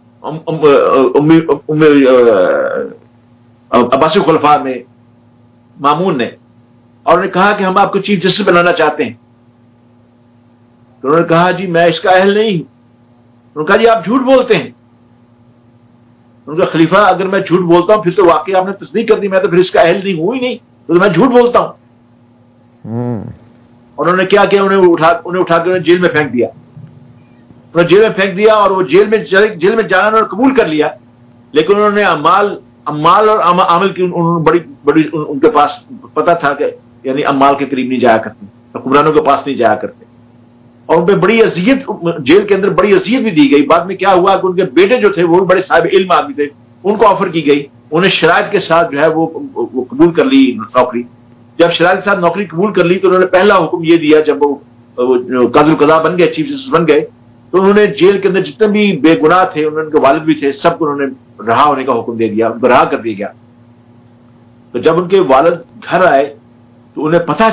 عباسی خلفاء میں مامون نے, اور انہوں نے کہا کہ ہم آپ کو چیف جسٹس بنانا چاہتے ہیں. تو انہوں نے کہا جی میں اس کا اہل نہیں ہوں. انہوں نے کہا جی آپ جھوٹ بولتے ہیں. ان کا خلیفہ اگر میں جھوٹ بولتا ہوں پھر تو واقعی آپ نے تصدیق کر دی, میں تو پھر اس کا اہل نہیں ہوں ہی نہیں, تو میں جھوٹ بولتا ہوں. اور انہوں نے کیا کیا, انہیں اٹھا کے جیل میں پھینک دیا. انہوں نے جیل میں پھینک دیا اور وہ جیل میں جانا انہوں نے قبول کر لیا, لیکن انہوں نے امال اور عمل کی بڑی ان کے پاس پتہ تھا کہ یعنی امال کے قریب نہیں جایا کرتے, حکمرانوں کے پاس نہیں جایا کرتے, اور ان پہ بڑی اذیت, جیل کے اندر بڑی اذیت بھی دی گئی. بعد میں کیا ہوا کہ ان کے بیٹے جو تھے وہ بھی بڑے صاحب علم آدمی تھے, ان کو آفر کی گئی, انہیں شرائط کے ساتھ جو ہے وہ قبول کر لی نوکری. جب شرائط کے ساتھ نوکری قبول کر لی تو انہوں نے پہلا حکم یہ دیا, جب وہ قاضی القضاء بن گئے, چیف جسٹس بن گئے, تو انہوں نے جیل کے اندر جتنے بھی بے گناہ تھے, ان کے والد بھی تھے, سب کو انہوں نے رہا ہونے کا حکم دے دیا, ان کو رہا کر دیا گیا. تو جب ان کے والد گھر آئے تو انہیں پتہ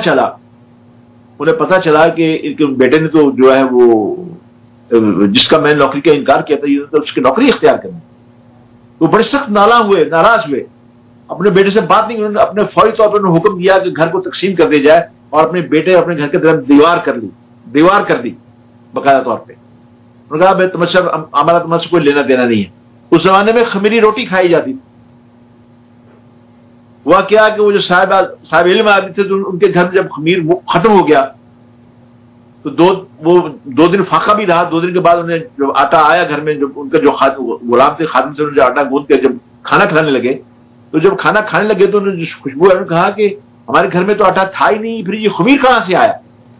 چلا کہ ان کے بیٹے نے تو جو ہے وہ جس کا میں نے نوکری کا انکار کیا تھا یہ اس کی نوکری اختیار کرنا. تو بڑے سخت ناراض ہوئے, اپنے بیٹے سے بات نہیں, انہوں نے اپنے فوری طور پر حکم دیا کہ گھر کو تقسیم کر دیا جائے, اور اپنے بیٹے اپنے گھر کے طرف دیوار کر دی باقاعدہ طور پہ. انہوں نے کہا ہمارا تمہارے سے کوئی لینا دینا نہیں ہے. اس زمانے میں خمیری روٹی کھائی جاتی تھی. ہوا کیا کہ وہ جو صاحب علم آدمی تھے تو ان کے گھر میں جب خمیر ختم ہو گیا تو دو دن فاقہ بھی رہا. 2 دن کے بعد انہیں جو آٹا آیا گھر میں, جو ان کا جو غلام تھے خادم سے جو آٹا گوندھ کے جب کھانا کھلانے لگے, تو جب کھانا کھانے لگے تو انہوں نے جو خوشبو ہے, انہوں نے کہا کہ ہمارے گھر میں تو آٹا تھا ہی نہیں, پھر یہ خمیر کہاں سے آیا؟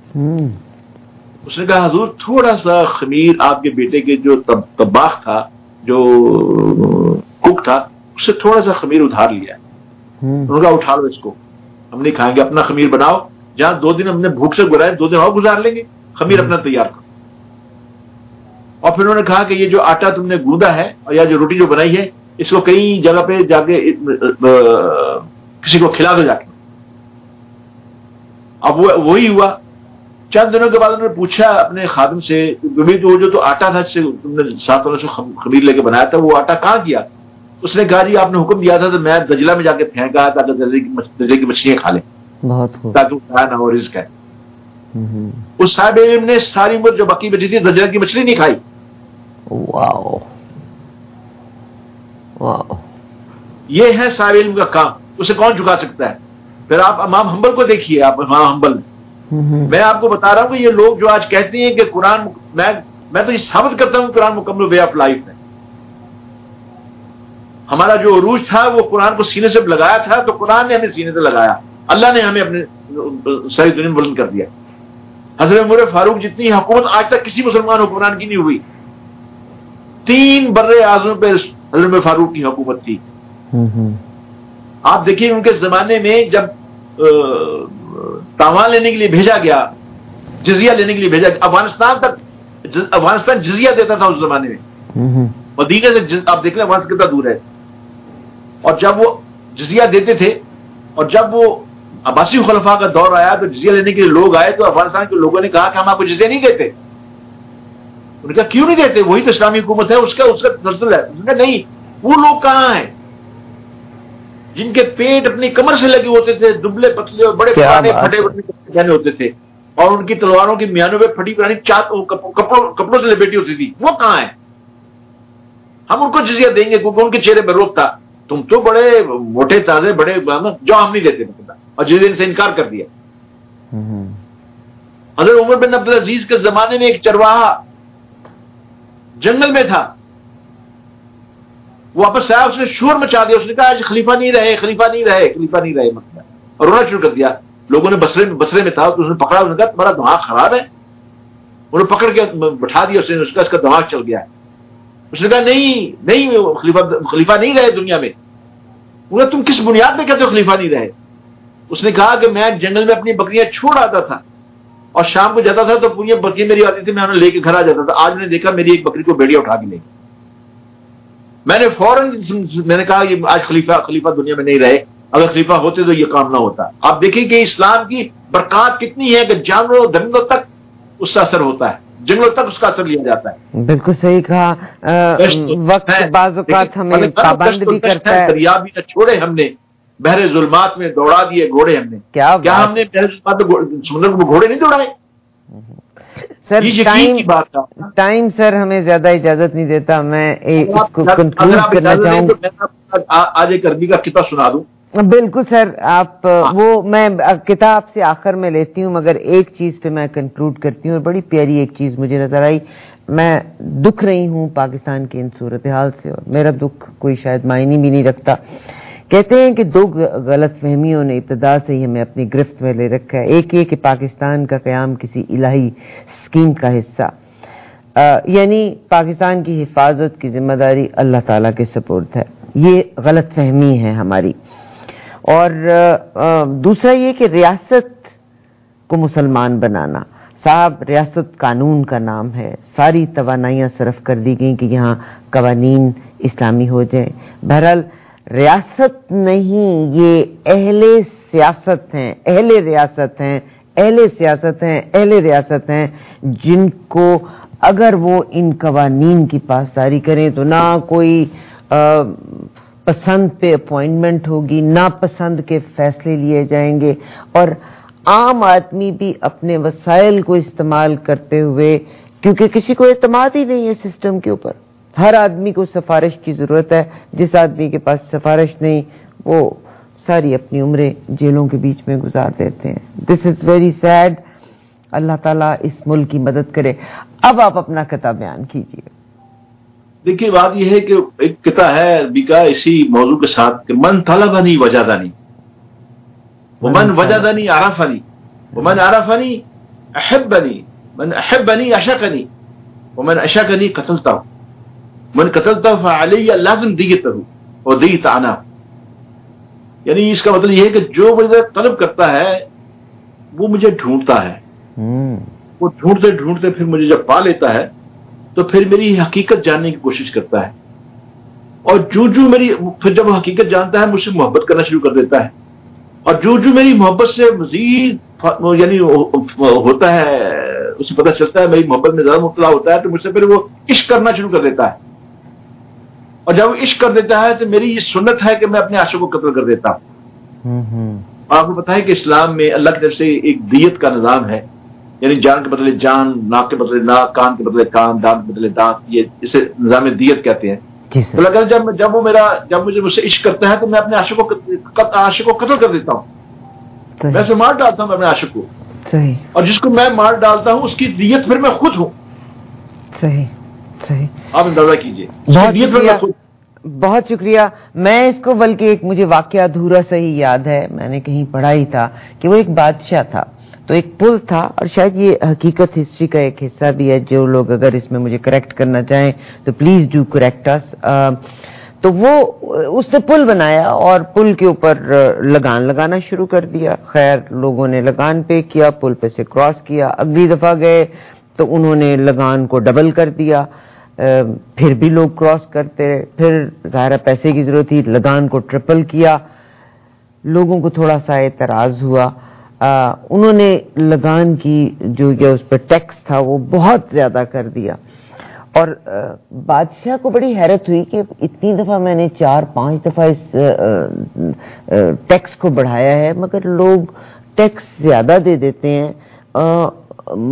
اس نے کہا حضور تھوڑا سا خمیر آپ کے بیٹے کے جو طباخ تھا, جو کک تھا, اس سے تھوڑا سا خمیر ادھار لیا. انہوں نے کہا اٹھا لو اس کو, ہم نہیں کھائیں گے, اپنا خمیر بناؤ, جہاں 2 دن ہم نے بھوک سے گزارے 2 دن اور گزار لیں گے, خمیر اپنا تیار کرو. اور پھر انہوں نے کہا کہ یہ جو آٹا تم نے گوندا ہے اور یا جو روٹی جو بنائی ہے اس کو کئی جگہ پہ جا کے کسی کو کھلا دو جا کے. اب وہی ہوا. چند دنوں کے بعد انہوں نے پوچھا اپنے خادم سے وہ جو تو آٹا تھا جس سے تم نے 7 والوں سے خمیر لے کے بنایا تھا, وہ آٹا کہاں گیا؟ اس نے کہا جی آپ نے حکم دیا تھا تو میں دجلہ میں جا کے پھینکا تاکہ درجے کی مچھلیاں کھا لیں, تاکہ وہ نہ ہو رزق ہے. اس صاحب علم نے ساری عمر جو باقی بچی تھی دجلہ کی مچھلی نہیں کھائی. واو, یہ ہے صاحب علم کا کام, اسے کون جھکا سکتا ہے؟ پھر آپ امام حنبل کو دیکھیے, آپ امام حنبل, میں آپ کو بتا رہا ہوں کہ یہ لوگ جو آج کہتے ہیں کہ قرآن, میں تو یہ ثابت کرتا ہوں قرآن مکمل وے آف لائف ہے. ہمارا جو عروج تھا وہ قرآن کو سینے سے لگایا تھا, تو قرآن نے ہمیں سینے سے لگایا, اللہ نے ہمیں اپنے ساری دنیا میں بلند کر دیا. حضرت عمر فاروق جتنی حکومت آج تک کسی مسلمان حکمران کی نہیں ہوئی. 3 بر اعظم پہ حضرت عمر فاروق کی حکومت تھی. آپ دیکھیے ان کے زمانے میں جب تاوان لینے کے لیے بھیجا گیا، جزیہ لینے کے لیے بھیجا گیا، افغانستان جزیہ دیتا تھا اس زمانے میں، مدینہ سے آپ دیکھ لیں افغانستان کتنا دور ہے، اور جب وہ جزیہ دیتے تھے، اور جب وہ عباسی خلفاء کا دور آیا تو جزیہ لینے کے لیے لوگ آئے تو افغانستان کے لوگوں نے کہا کہ ہم آپ کو جزیہ نہیں دیتے. انہوں نے کہا کیوں نہیں دیتے؟ وہی تو اسلامی حکومت ہے، اس کا تسلسل ہے. انہوں نے کہا نہیں، وہ لوگ کہاں ہیں جن کے پیٹ اپنی کمر سے لگے ہوتے تھے، دبلے پتلے اور بڑے پرانے پھٹے پہنے ہوتے تھے، اور ان کی تلواروں کی میانوں پہ پھٹی پرانی کپڑوں سے لپیٹی ہوتی تھی، وہ کہاں ہیں؟ ہم ان کو جزیہ دیں گے کیونکہ ان کے چہرے پہ روب تھا. تم تو بڑے موٹے تازے بڑے جو ہم نہیں دیتے، اور جزیے سے انکار کر دیا. حضرت عمر بن عبدالعزیز کے زمانے میں ایک چرواہا جنگل میں تھا، وہ واپس آیا، اس نے شور مچا دیا، اس نے کہا آج خلیفہ نہیں رہے، خلیفہ نہیں رہے، خلیفہ نہیں رہے، مطلب اور رونا شروع کر دیا. لوگوں نے بسرے میں تھا تو اس نے پکڑا، اس نے کہا تمہارا دماغ خراب ہے. انہوں نے پکڑ کے بٹھا دیا، اس کا دماغ چل گیا ہے. اس نے کہا نہیں خلیفہ نہیں رہے دنیا میں. انہوں نے تم کس بنیاد پہ کہتے ہو خلیفہ نہیں رہے؟ اس نے کہا کہ میں جنگل میں اپنی بکریاں چھوڑ آتا تھا اور شام کو جاتا تھا تو پوری بکریاں میری آتی تھی، میں انہیں لے کے گھر آ جاتا تھا. آج میں نے دیکھا میری ایک بکری کو بیڑیا اٹھا کے لے گئی. میں نے فوراً میں نے کہا یہ آج خلیفہ دنیا میں نہیں رہے، اگر خلیفہ ہوتے تو یہ کام نہ ہوتا. آپ دیکھیں کہ اسلام کی برکات کتنی ہے کہ جانوروں درندوں تک اس کا اثر ہوتا ہے، جنگلوں تک اس کا اثر لیا جاتا ہے. بالکل صحیح کہا. وقت بعض اوقات ہمیں پابند بھی کرتا ہے. دریا بھی نہ چھوڑے ہم نے، بحر ظلمات میں دوڑا دیے گھوڑے ہم نے. کیا ہم نے بحر ظلمات میں سمندر میں گھوڑے نہیں دوڑائے؟ سر ٹائم سر ہمیں زیادہ اجازت نہیں دیتا. میں اس کو کنکلوڈ کرنا چاہوں گا. آج ایک عربی کا قطعہ سنا دوں. بالکل سر، آپ وہ میں کتاب سے آخر میں لیتی ہوں، مگر ایک چیز پہ میں کنکلوڈ کرتی ہوں، اور بڑی پیاری ایک چیز مجھے نظر آئی. میں دکھ رہی ہوں پاکستان کی ان صورتحال سے، اور میرا دکھ کوئی شاید معنی بھی نہیں رکھتا. کہتے ہیں کہ دو غلط فہمیوں نے ابتدا سے ہی ہمیں اپنی گرفت میں لے رکھا ہے. ایک یہ کہ پاکستان کا قیام کسی الہی اسکیم کا حصہ، یعنی پاکستان کی حفاظت کی ذمہ داری اللہ تعالیٰ کے سپرد ہے. یہ غلط فہمی ہے ہماری. اور دوسرا یہ کہ ریاست کو مسلمان بنانا. صاحب ریاست قانون کا نام ہے، ساری توانائیاں صرف کر دی گئیں کہ یہاں قوانین اسلامی ہو جائیں. بہرحال ریاست نہیں، یہ اہل سیاست ہیں، اہل ریاست ہیں، اہل سیاست ہیں، اہل ریاست ہیں، جن کو اگر وہ ان قوانین کی پاسداری کریں تو نہ کوئی پسند پہ اپوائنٹمنٹ ہوگی، ناپسند کے فیصلے لیے جائیں گے، اور عام آدمی بھی اپنے وسائل کو استعمال کرتے ہوئے، کیونکہ کسی کو اعتماد ہی نہیں ہے سسٹم کے اوپر. ہر آدمی کو سفارش کی ضرورت ہے. جس آدمی کے پاس سفارش نہیں وہ ساری اپنی عمریں جیلوں کے بیچ میں گزار دیتے ہیں. دس از ویری سیڈ. اللہ تعالیٰ اس ملک کی مدد کرے. اب آپ اپنا قطعہ بیان کیجیے. دیکھیے بات یہ ہے کہ ایک قطعہ ہے عربی کا اسی موضوع کے ساتھ کہ من طلبنی وجدنی ومن وجدنی عرفنی ومن عرفنی احبنی من احبنی عشقنی ومن عشقنی قتلته من قتلته فعلی لازم دیته ودیت عنه. یعنی اس کا مطلب یہ ہے کہ جو مجھے طلب کرتا ہے وہ مجھے ڈھونڈتا ہے. وہ ڈھونڈتے ڈھونڈتے پھر مجھے جب پا لیتا ہے تو پھر میری حقیقت جاننے کی کوشش کرتا ہے. اور جو میری پھر جب وہ حقیقت جانتا ہے مجھ سے محبت کرنا شروع کر دیتا ہے. اور جو میری محبت سے مزید یعنی ہوتا ہے، اسے پتہ چلتا ہے میری محبت میں زیادہ مبتلا ہوتا ہے تو مجھ سے پھر وہ عشق کرنا شروع کر دیتا ہے. اور جب وہ عشق کر دیتا ہے تو میری یہ سنت ہے کہ میں اپنے عاشق کو قتل کر دیتا ہوں. آپ کو پتا ہے کہ اسلام میں اللہ کی طرف سے ایک دیت کا نظام ہے، یعنی جان کے بدلے جان، ناک کے بدلے ناک، کان کے بدلے کان، دانت کے بدلے دانت. یہ اسے نظام دیت کہتے ہیں. تو لگا جب مجھے مجھ سے عشق کرتا ہے تو میں اپنے عاشق کو قتل کر دیتا ہوں. میں اسے مار ڈالتا ہوں اپنے عاشق کو. اور جس کو میں مار ڈالتا ہوں اس کی دیت پھر میں خود ہوں. صحیح. آپ اندازہ کیجیے. بہت شکریہ. میں اس کو بلکہ ایک مجھے واقعہ ادھورا سا ہی یاد ہے، میں نے کہیں پڑھا ہی تھا کہ وہ ایک بادشاہ تھا، تو ایک پل تھا، اور شاید یہ حقیقت ہسٹری کا ایک حصہ بھی ہے. جو لوگ اگر اس میں مجھے کریکٹ کرنا چاہیں تو پلیز ڈو کریکٹ اس. تو وہ اس نے پل بنایا اور پل کے اوپر لگان لگانا شروع کر دیا. خیر لوگوں نے لگان پے کیا, پل پہ سے کراس کیا. اگلی دفعہ گئے تو انہوں نے لگان کو ڈبل کر دیا, پھر بھی لوگ کراس کرتے رہے. پھر ظاہر پیسے کی ضرورت تھی, لگان کو ٹرپل کیا. لوگوں کو تھوڑا سا اعتراض ہوا, انہوں نے لگان کی جو یہ اس پہ ٹیکس تھا وہ بہت زیادہ کر دیا. اور بادشاہ کو بڑی حیرت ہوئی کہ اتنی دفعہ میں نے 4-5 دفعہ اس ٹیکس کو بڑھایا ہے مگر لوگ ٹیکس زیادہ دے دیتے ہیں